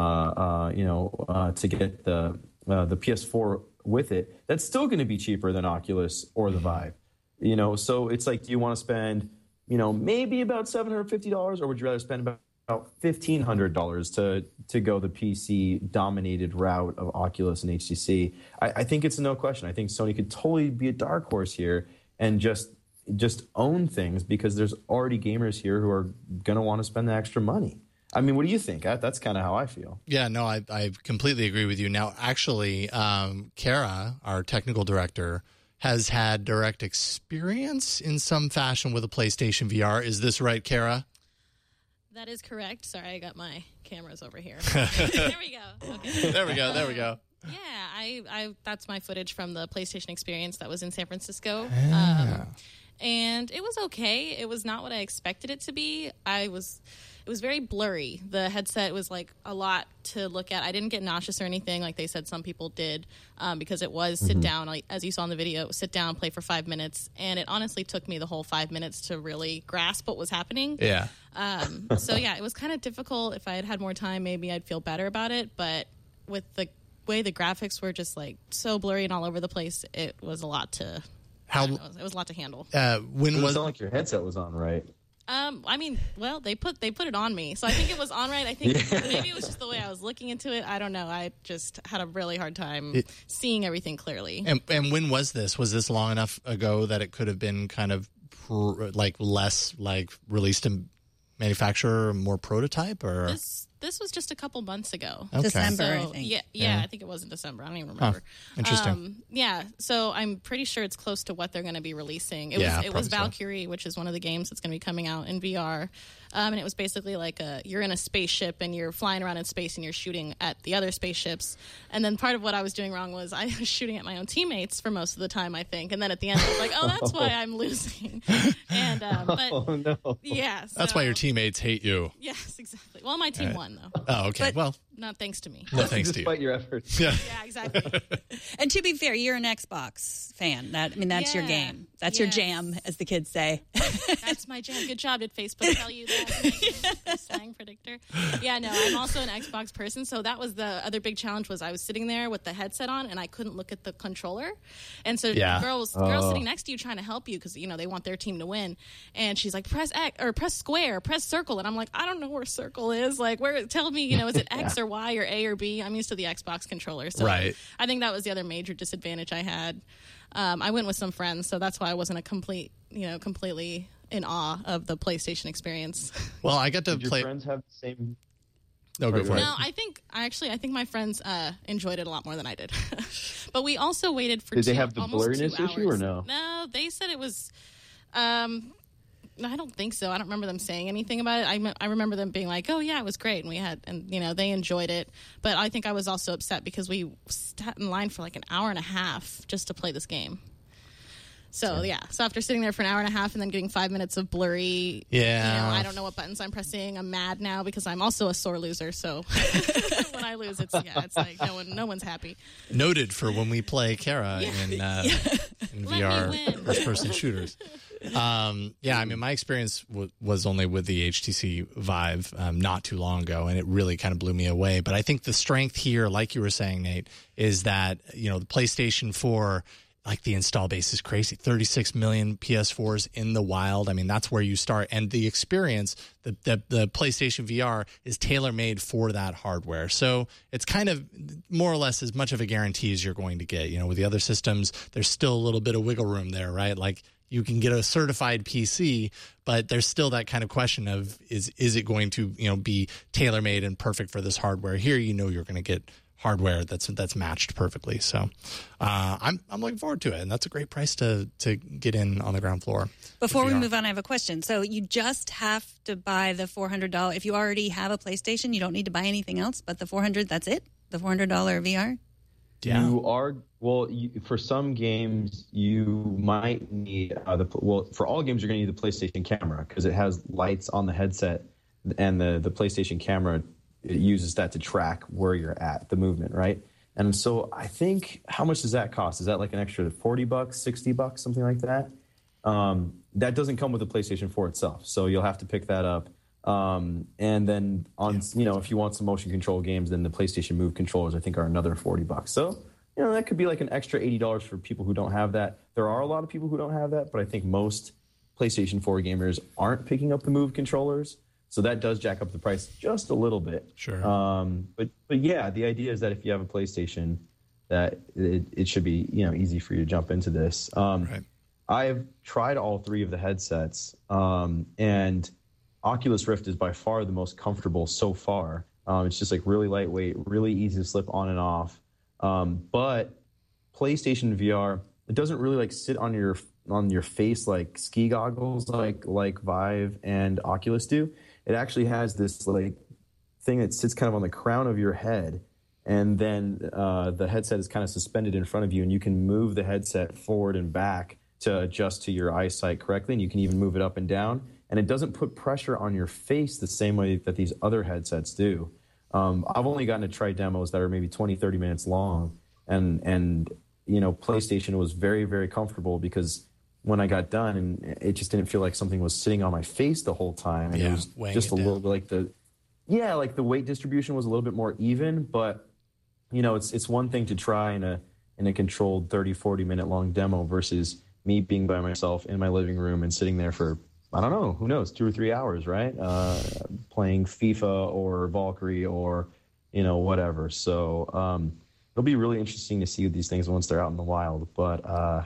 to get the PS4 with it. That's still going to be cheaper than Oculus or the Vive. So it's like, do you want to spend, maybe about $750, or would you rather spend about $1,500 to go the PC-dominated route of Oculus and HTC? I think it's a no question. I think Sony could totally be a dark horse here and just own things, because there's already gamers here who are going to want to spend the extra money. I mean, what do you think? That's kind of how I feel. Yeah, no, I completely agree with you. Now, actually, Kara, our technical director, has had direct experience in some fashion with a PlayStation VR. Is this right, Kara? That is correct. Sorry, I got my cameras over here. There we go. Okay. There we go. Yeah, I that's my footage from the PlayStation experience that was in San Francisco. And it was okay. It was not what I expected it to be. It was very blurry. The headset was like a lot to look at. I didn't get nauseous or anything like they said some people did, because it was sit down, like, as you saw in the video, sit down, play for 5 minutes. And it honestly took me the whole 5 minutes to really grasp what was happening. Yeah. So yeah, it was kind of difficult. If I had had more time, maybe I'd feel better about it. But with the way the graphics were just like so blurry and all over the place, it was a lot to... it was a lot to handle. When was it like your headset was on, right? They put it on me, so I think it was on right. I think maybe it was just the way I was looking into it. I don't know. I just had a really hard time seeing everything clearly. And when was this? Was this long enough ago that it could have been kind of less released in manufacturer, more prototype, or? This was just a couple months ago. Okay. December, so, I think. Yeah, I think it was in December. I don't even remember. Interesting. So I'm pretty sure it's close to what they're going to be releasing. It was Valkyrie, which is one of the games that's going to be coming out in VR. And it was basically like you're in a spaceship and you're flying around in space and you're shooting at the other spaceships. And then part of what I was doing wrong was I was shooting at my own teammates for most of the time, I think. And then at the end, I was like, oh, that's why I'm losing. And oh, no. Yeah. So, that's why your teammates hate you. Yes, exactly. Well, my team won, though. Oh, okay. But, not thanks to me. No thanks to you. Despite your efforts. Yeah, exactly. And to be fair, you're an Xbox fan. That's your game. That's your jam, as the kids say. That's my jam. Good job. Did Facebook tell you that? Slang predictor. Yeah, no, I'm also an Xbox person. So that was the other big challenge. Was I was sitting there with the headset on and I couldn't look at the controller. And so girls sitting next to you trying to help you because they want their team to win. And she's like, press X or press square, press circle. And I'm like, I don't know where circle is. Like, tell me, is it X or Y or A or B? I'm used to the Xbox controller. So right. I think that was the other major disadvantage I had. I went with some friends, so that's why I wasn't completely in awe of the PlayStation experience. Well, I got to Did play. Your friends have the same? No, go for it. No, I think my friends enjoyed it a lot more than I did. But we also waited for. Did they have the blurriness issue or no? No, they said it was. I don't think so. I don't remember them saying anything about it. I remember them being like, "Oh yeah, it was great," and they enjoyed it. But I think I was also upset because we sat in line for like an hour and a half just to play this game. So so after sitting there for an hour and a half and then getting 5 minutes of blurry, I don't know what buttons I'm pressing. I'm mad now because I'm also a sore loser. So when I lose, it's like no one's happy. Noted for when we play Kara in VR first-person shooters. My experience was only with the HTC Vive not too long ago, and it really kind of blew me away. But I think the strength here, like you were saying, Nate, is that the PlayStation 4 like the install base is crazy. 36 million PS4s in the wild. I mean, that's where you start. And the experience, the PlayStation VR is tailor-made for that hardware. So it's kind of more or less as much of a guarantee as you're going to get. You know, with the other systems, there's still a little bit of wiggle room there, right? Like you can get a certified PC, but there's still that kind of question of is it going to, you know, be tailor-made and perfect for this hardware? Here, you know, you're going to get hardware that's matched perfectly. So I'm looking forward to it, and that's a great price to get in on the ground floor. Before we move on, I have a question. So you just have to buy the $400. If you already have a PlayStation, you don't need to buy anything else, but the $400, that's it? The $400 VR? Yeah. You are, for some games, you might need, for all games, you're going to need the PlayStation camera because it has lights on the headset, and the PlayStation camera, it uses that to track where you're at, the movement, right? And so I think, how much does that cost? Is that like an extra $40, $60, something like that? That doesn't come with the PlayStation 4 itself, so you'll have to pick that up. And then if you want some motion control games, then the PlayStation Move controllers, I think, are another $40. So, you know, that could be like an extra $80 for people who don't have that. There are a lot of people who don't have that, but I think most PlayStation 4 gamers aren't picking up the Move controllers. So that does jack up the price just a little bit. Sure. But yeah, the idea is that if you have a PlayStation, that it should be, you know, easy for you to jump into this. Right. I've tried all three of the headsets, and Oculus Rift is by far the most comfortable so far. It's just like really lightweight, really easy to slip on and off. But PlayStation VR, it doesn't really like sit on your face like ski goggles like Vive and Oculus do. It actually has this like thing that sits kind of on the crown of your head, and then the headset is kind of suspended in front of you, and you can move the headset forward and back to adjust to your eyesight correctly, and you can even move it up and down, and it doesn't put pressure on your face the same way that these other headsets do. I've only gotten to try demos that are maybe 20, 30 minutes long, and you know, PlayStation was very, very comfortable because when I got done, and it just didn't feel like something was sitting on my face the whole time. And it was just a little bit like the weight distribution was a little bit more even, but you know, it's one thing to try in a controlled 30, 40 minute long demo versus me being by myself in my living room and sitting there for, I don't know, who knows, 2 or 3 hours, right? Playing FIFA or Valkyrie or, you know, whatever. So it'll be really interesting to see these things once they're out in the wild. But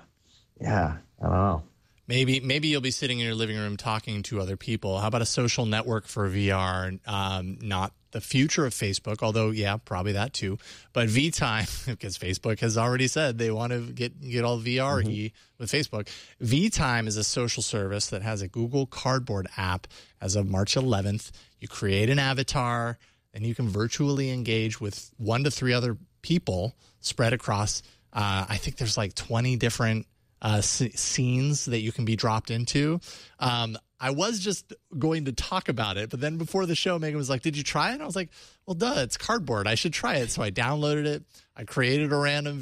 yeah, I don't know. Maybe you'll be sitting in your living room talking to other people. How about a social network for VR? Not the future of Facebook, although, yeah, probably that too. But VTime, because Facebook has already said they want to get all VR-y with Facebook. VTime is a social service that has a Google Cardboard app as of March 11th. You create an avatar, and you can virtually engage with 1 to 3 other people spread across, I think there's like 20 different scenes that you can be dropped into. I was just going to talk about it, but then before the show, Megan was like, "Did you try it?" I was like, "Well, duh, it's cardboard. I should try it." So I downloaded it. I created a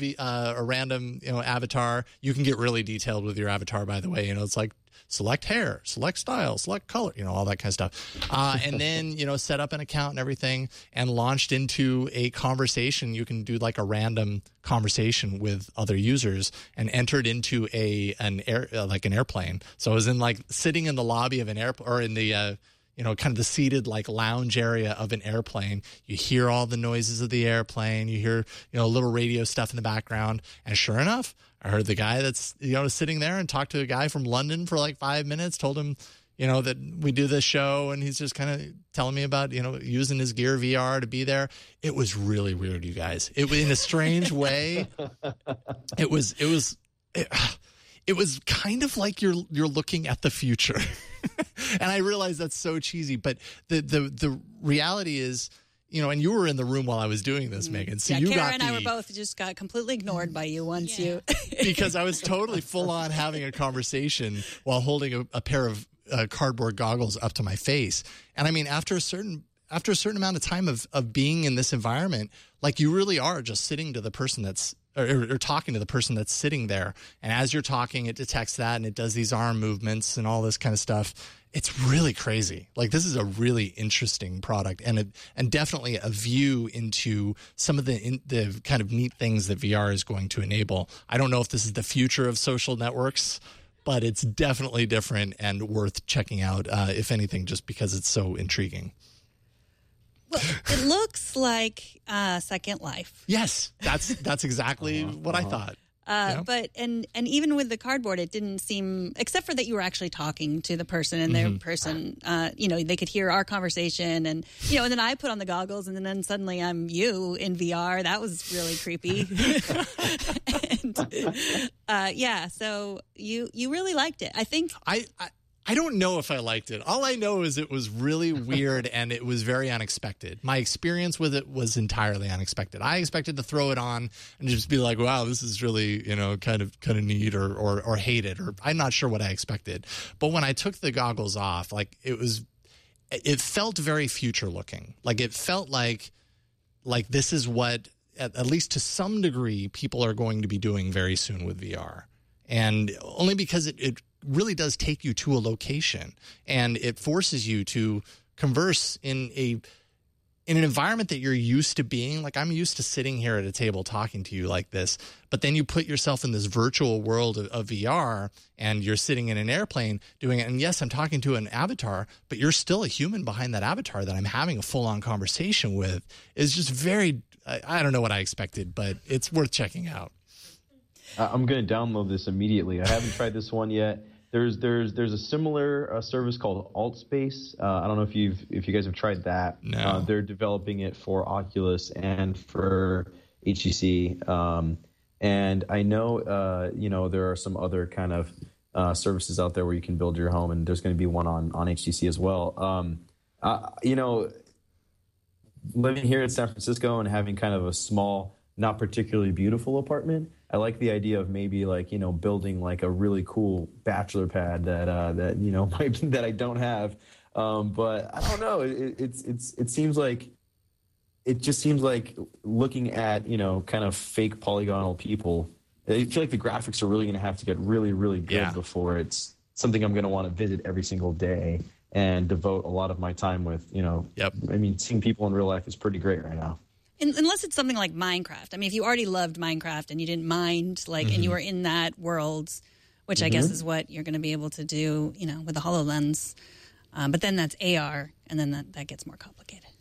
random avatar. You can get really detailed with your avatar, by the way. You know, it's like select hair, select style, select color, you know, all that kind of stuff. And then, you know, set up an account and everything, and launched into a conversation. You can do like a random conversation with other users, and entered into an airplane. So I was in like sitting in the lobby of an airplane, or in the kind of the seated like lounge area of an airplane. You hear all the noises of the airplane. You hear, a little radio stuff in the background. And sure enough, I heard the guy that's, sitting there, and talked to a guy from London for like 5 minutes, told him, that we do this show, and he's just kind of telling me about, using his Gear VR to be there. It was really weird, you guys. It was in a strange way. It was kind of like you're looking at the future. And I realize that's so cheesy, but the reality is, and you were in the room while I was doing this, Megan. So you Kara got and I were both just got completely ignored by you once you because I was totally full on having a conversation while holding a pair of cardboard goggles up to my face. And I mean, after a certain amount of time of being in this environment, like you really are just sitting to the person that's or talking to the person that's sitting there. And as you're talking, it detects that and it does these arm movements and all this kind of stuff. It's really crazy. Like, this is a really interesting product and definitely a view into some of the kind of neat things that VR is going to enable. I don't know if this is the future of social networks, but it's definitely different and worth checking out, if anything, just because it's so intriguing. Well, it looks like Second Life. Yes, that's exactly what I thought. But and even with the cardboard, it didn't seem, except for that you were actually talking to the person and their person, they could hear our conversation and and then I put on the goggles and then suddenly I'm you in VR. That was really creepy. And so you really liked it. I think I don't know if I liked it. All I know is it was really weird and it was very unexpected. My experience with it was entirely unexpected. I expected to throw it on and just be like, wow, this is really, kind of neat or hate it, or I'm not sure what I expected. But when I took the goggles off, like it felt very future looking. Like it felt like this is what, at least to some degree, people are going to be doing very soon with VR. And only because it really does take you to a location and it forces you to converse in an environment that you're used to being. Like, I'm used to sitting here at a table talking to you like this, but then you put yourself in this virtual world of VR and you're sitting in an airplane doing it. And yes, I'm talking to an avatar, but you're still a human behind that avatar that I'm having a full-on conversation with. Is just very, I don't know what I expected, but it's worth checking out. I'm going to download this immediately. I haven't tried this one yet. There's a similar service called AltSpace. I don't know if you guys have tried that. No. They're developing it for Oculus and for HTC. And I know there are some other kind of services out there where you can build your home, and there's going to be one on HTC as well. Living here in San Francisco and having kind of a small, not particularly beautiful apartment, I like the idea of maybe building like a really cool bachelor pad that I don't have, but I don't know. It seems like looking at kind of fake polygonal people. I feel like the graphics are really going to have to get really, really good before it's something I'm going to want to visit every single day and devote a lot of my time with. Yep. I mean, seeing people in real life is pretty great right now. Unless it's something like Minecraft. I mean, if you already loved Minecraft and you didn't mind, and you were in that world, which I guess is what you're going to be able to do, with the HoloLens. But then that's AR, and then that gets more complicated.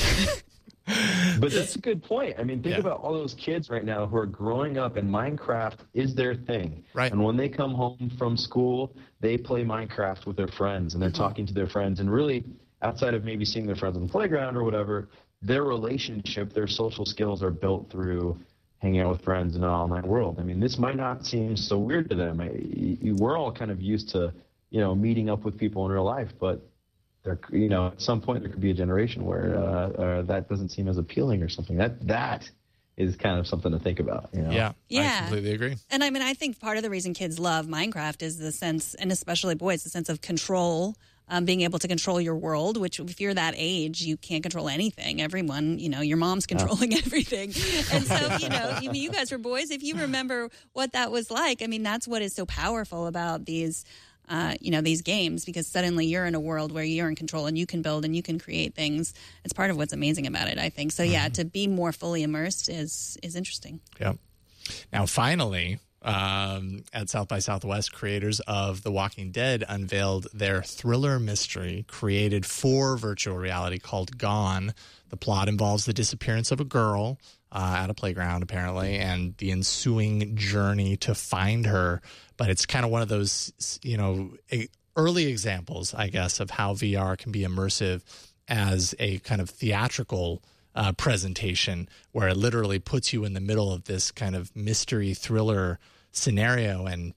But that's a good point. I mean, think about all those kids right now who are growing up and Minecraft is their thing. Right. And when they come home from school, they play Minecraft with their friends, and they're talking to their friends. And really, outside of maybe seeing their friends on the playground or whatever, their relationship, their social skills are built through hanging out with friends in an online world. I mean, this might not seem so weird to them. We're all kind of used to, meeting up with people in real life, but there, at some point there could be a generation where that doesn't seem as appealing or something. That is kind of something to think about. Yeah, I completely agree. And I mean, I think part of the reason kids love Minecraft is the sense, and especially boys, the sense of control. Being able to control your world, which if you're that age, you can't control anything. Everyone, your mom's controlling everything. And so, you guys were boys. If you remember what that was like, I mean, that's what is so powerful about these, these games, because suddenly you're in a world where you're in control and you can build and you can create things. It's part of what's amazing about it, I think. So, to be more fully immersed is interesting. Yeah. Now, finally, at South by Southwest, creators of The Walking Dead unveiled their thriller mystery created for virtual reality called Gone. The plot involves the disappearance of a girl at a playground, apparently, and the ensuing journey to find her. But it's kind of one of those, early examples, I guess, of how VR can be immersive as a kind of theatrical presentation, where it literally puts you in the middle of this kind of mystery thriller scenario, and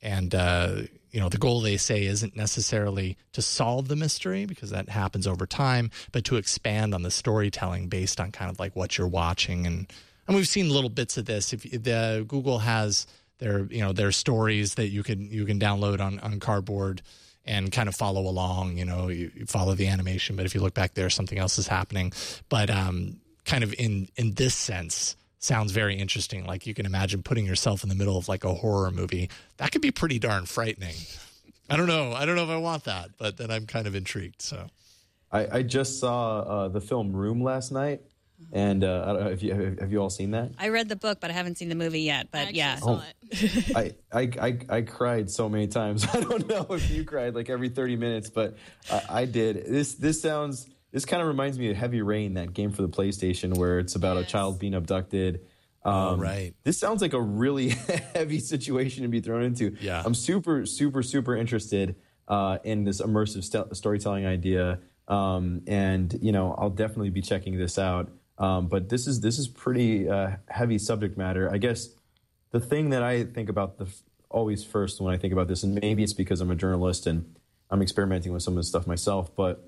the goal, they say, isn't necessarily to solve the mystery, because that happens over time, but to expand on the storytelling based on kind of like what you're watching. And we've seen little bits of this. If Google has their stories that you can download on Cardboard and kind of follow along, you follow the animation, but if you look back there, something else is happening. But kind of in this sense, sounds very interesting. Like you can imagine putting yourself in the middle of like a horror movie. That could be pretty darn frightening. I don't know if I want that, but then I'm kind of intrigued. So I just saw the film Room last night, and I don't know have you all seen that? I read the book, but I haven't seen the movie yet. But yeah, saw it. I cried so many times. I don't know if you cried like every 30 minutes, but I did. This kind of reminds me of Heavy Rain, that game for the PlayStation where it's about a child being abducted. Right. This sounds like a really heavy situation to be thrown into. Yeah. I'm super, super, super interested in this immersive storytelling idea. And, I'll definitely be checking this out. But this is pretty heavy subject matter. I guess the thing that I think about always first when I think about this, and maybe it's because I'm a journalist and I'm experimenting with some of this stuff myself, but,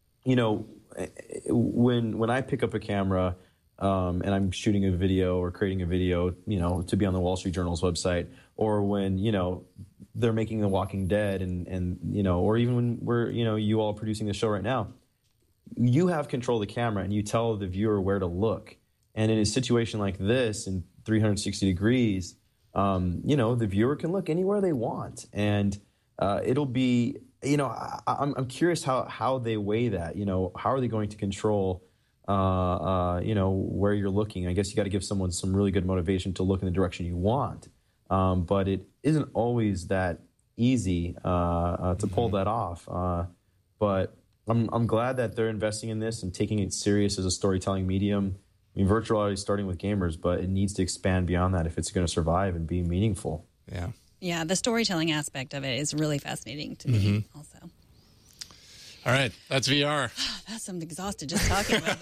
when I pick up a camera and I'm shooting a video or creating a video, to be on the Wall Street Journal's website, or when, they're making The Walking Dead and or even when you all are producing the show right now, you have control of the camera and you tell the viewer where to look. And in a situation like this, in 360 degrees, the viewer can look anywhere they want. And it'll be, I'm curious how they weigh that. How are they going to control where you're looking? I guess you got to give someone some really good motivation to look in the direction you want. But it isn't always that easy to pull that off. But I'm glad that they're investing in this and taking it serious as a storytelling medium. I mean, virtual reality is starting with gamers, but it needs to expand beyond that if it's going to survive and be meaningful. Yeah. Yeah, the storytelling aspect of it is really fascinating to me also. All right, that's VR. I'm exhausted just talking about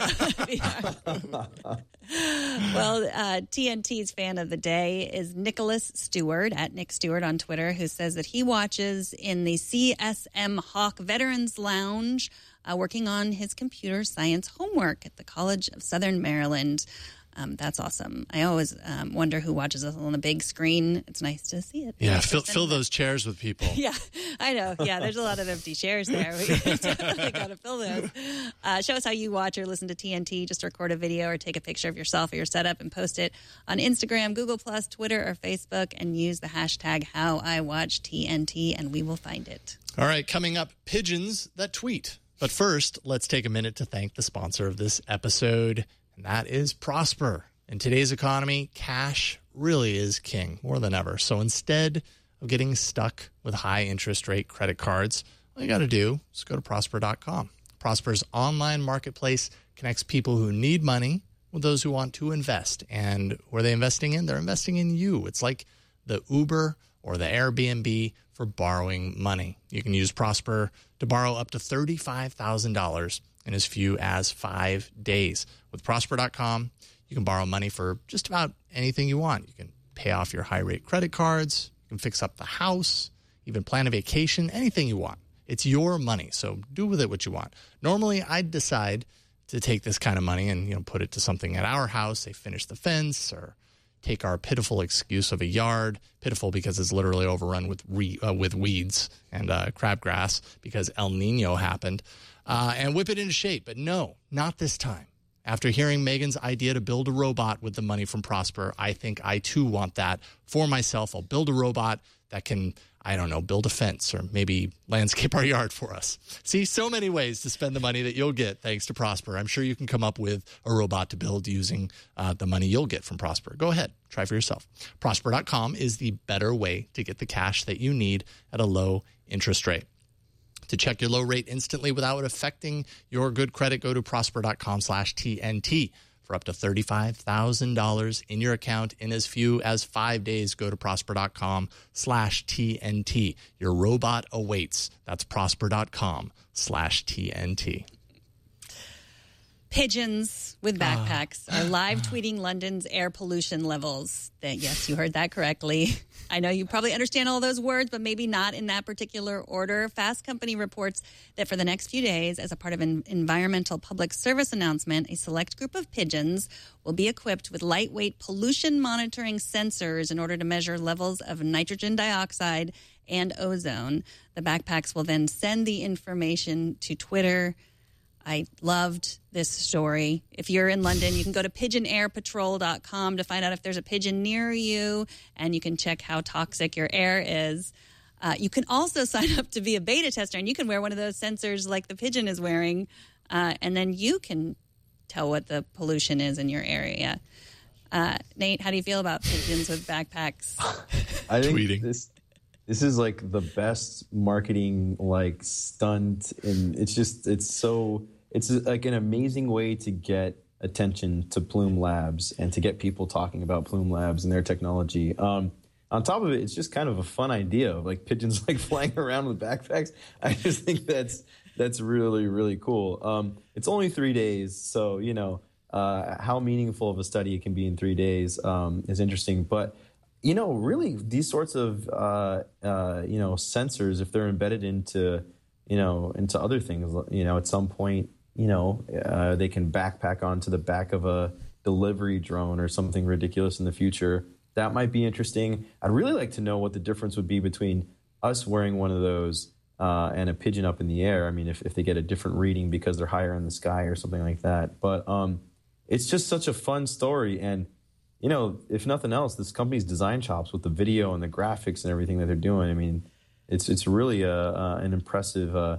VR. Well, TNT's fan of the day is Nicholas Stewart, at Nick Stewart on Twitter, who says that he watches in the CSM Hawk Veterans Lounge, working on his computer science homework at the College of Southern Maryland. That's awesome. I always wonder who watches us on the big screen. It's nice to see it. Yeah, fill those chairs with people. Yeah, I know. Yeah, there's a lot of empty chairs there. We definitely got to fill those. Show us how you watch or listen to TNT. Just record a video or take a picture of yourself or your setup and post it on Instagram, Google+, Twitter, or Facebook, and use the hashtag HowIWatchTNT, and we will find it. All right, coming up, pigeons that tweet. But first, let's take a minute to thank the sponsor of this episode, and that is Prosper. In today's economy, cash really is king, more than ever. So instead of getting stuck with high interest rate credit cards, all you got to do is go to Prosper.com. Prosper's online marketplace connects people who need money with those who want to invest. And who are they investing in? They're investing in you. It's like the Uber or the Airbnb for borrowing money. You can use Prosper to borrow up to $35,000 in as few as 5 days. With Prosper.com, you can borrow money for just about anything you want. You can pay off your high-rate credit cards, you can fix up the house, even plan a vacation, anything you want. It's your money, so do with it what you want. Normally, I'd decide to take this kind of money and put it to something at our house, say finish the fence, or take our pitiful excuse of a yard, pitiful because it's literally overrun with weeds and crabgrass because El Nino happened, and whip it into shape. But no, not this time. After hearing Megan's idea to build a robot with the money from Prosper, I think I too want that for myself. I'll build a robot that can, build a fence or maybe landscape our yard for us. See, so many ways to spend the money that you'll get thanks to Prosper. I'm sure you can come up with a robot to build using the money you'll get from Prosper. Go ahead, try for yourself. Prosper.com is the better way to get the cash that you need at a low interest rate. To check your low rate instantly without affecting your good credit, go to Prosper.com/TNT. For up to $35,000 in your account in as few as 5 days, go to Prosper.com/TNT. Your robot awaits. That's Prosper.com/TNT. Pigeons with backpacks are live tweeting London's air pollution levels. Yes, you heard that correctly. I know you probably understand all those words, but maybe not in that particular order. Fast Company reports that for the next few days, as a part of an environmental public service announcement, a select group of pigeons will be equipped with lightweight pollution monitoring sensors in order to measure levels of nitrogen dioxide and ozone. The backpacks will then send the information to Twitter. I loved this story. If you're in London, you can go to pigeonairpatrol.com to find out if there's a pigeon near you, and you can check how toxic your air is. You can also sign up to be a beta tester, and you can wear one of those sensors like the pigeon is wearing, and then you can tell what the pollution is in your area. Nate, how do you feel about pigeons with backpacks? I think Tweeting. This is like the best marketing like stunt, and it's like an amazing way to get attention to Plume Labs and to get people talking about Plume Labs and their technology. On top of it, it's just kind of a fun idea of like pigeons like flying around with backpacks. I just think that's really, really cool. It's only 3 days, so you know how meaningful of a study it can be in 3 days is interesting, but. You know, really, these sorts of sensors, if they're embedded into other things, at some point, they can backpack onto the back of a delivery drone or something ridiculous in the future. That might be interesting. I'd really like to know what the difference would be between us wearing one of those and a pigeon up in the air. I mean, if they get a different reading because they're higher in the sky or something like that. But it's just such a fun story, and if nothing else, this company's design chops with the video and the graphics and everything that they're doing. I mean, it's really an impressive,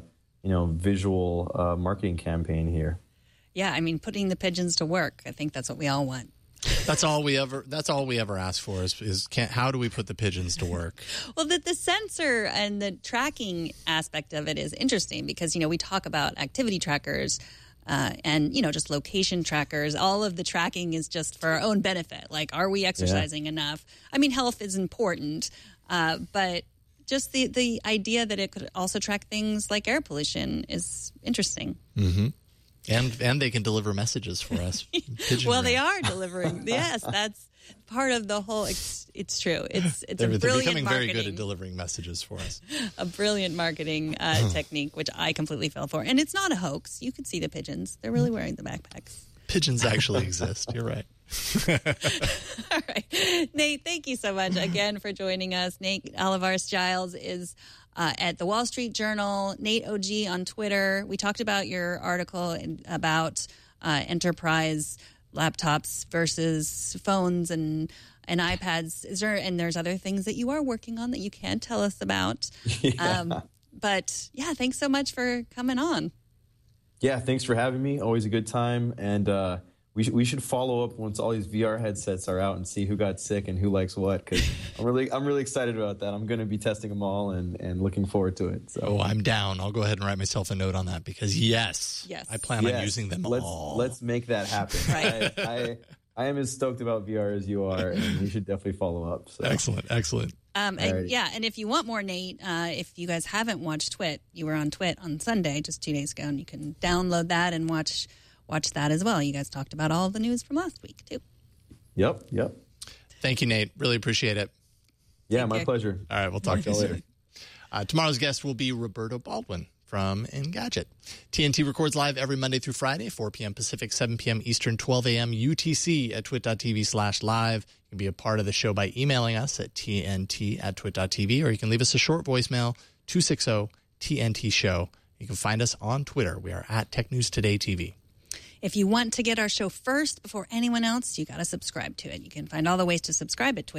visual marketing campaign here. Yeah, I mean, putting the pigeons to work. I think that's what we all want. That's all we ever ask for is how do we put the pigeons to work? Well, the sensor and the tracking aspect of it is interesting because, we talk about activity trackers. And, just location trackers. All of the tracking is just for our own benefit. Like, are we exercising enough? I mean, health is important, but just the idea that it could also track things like air pollution is interesting. Mm-hmm. And they can deliver messages for us. Well, they are delivering. Yes, that's part of the whole. It's true. It's they're a brilliant becoming marketing. very good at delivering messages for us. A brilliant marketing technique, which I completely fell for. And it's not a hoax. You could see the pigeons. They're really wearing the backpacks. Pigeons actually exist. You're right. All right. Nate, thank you so much again for joining us. Nate Olivares-Giles is at the Wall Street Journal, Nate OG on Twitter. We talked about your article about enterprise laptops versus phones and iPads. There's other things that you are working on that you can't tell us about. Yeah. But yeah, thanks so much for coming on. Yeah, thanks for having me. Always a good time. And we should follow up once all these VR headsets are out and see who got sick and who likes what. Because I'm really excited about that. I'm going to be testing them all and looking forward to it. So. Oh, I'm down. I'll go ahead and write myself a note on that because yes. I plan on using them all. Let's make that happen. Right. I am as stoked about VR as you are, and we should definitely follow up. So. Excellent. And if you want more, Nate, if you guys haven't watched Twit, you were on Twit on Sunday, just 2 days ago, and you can download that and watch that as well. You guys talked about all the news from last week, too. Yep. Thank you, Nate. Really appreciate it. Yeah, my pleasure. All right, we'll talk to you later. Tomorrow's guest will be Roberto Baldwin from Engadget. TNT records live every Monday through Friday, 4 p.m. Pacific, 7 p.m. Eastern, 12 a.m. UTC at twit.tv/live. You can be a part of the show by emailing us at tnt@twit.tv, or you can leave us a short voicemail, 260-TNT-SHOW. You can find us on Twitter. We are at Tech News Today TV. If you want to get our show first before anyone else, you got to subscribe to it. You can find all the ways to subscribe at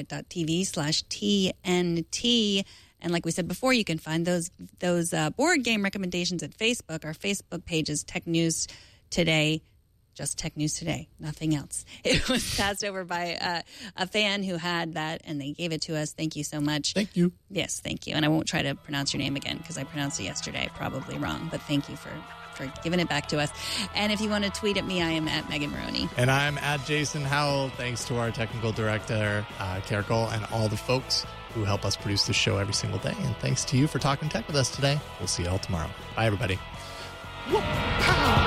twit.tv/TNT. And like we said before, you can find those board game recommendations at Facebook. Our Facebook page is Tech News Today, just Tech News Today, nothing else. It was passed over by a fan who had that, and they gave it to us. Thank you so much. Thank you. Yes, thank you. And I won't try to pronounce your name again because I pronounced it yesterday probably wrong. But thank you for giving it back to us. And if you want to tweet at me, I am at Megan Maroney. And I'm at Jason Howell. Thanks to our technical director, Carol, and all the folks who help us produce this show every single day. And thanks to you for talking tech with us today. We'll see you all tomorrow. Bye, everybody. Whoop, pow.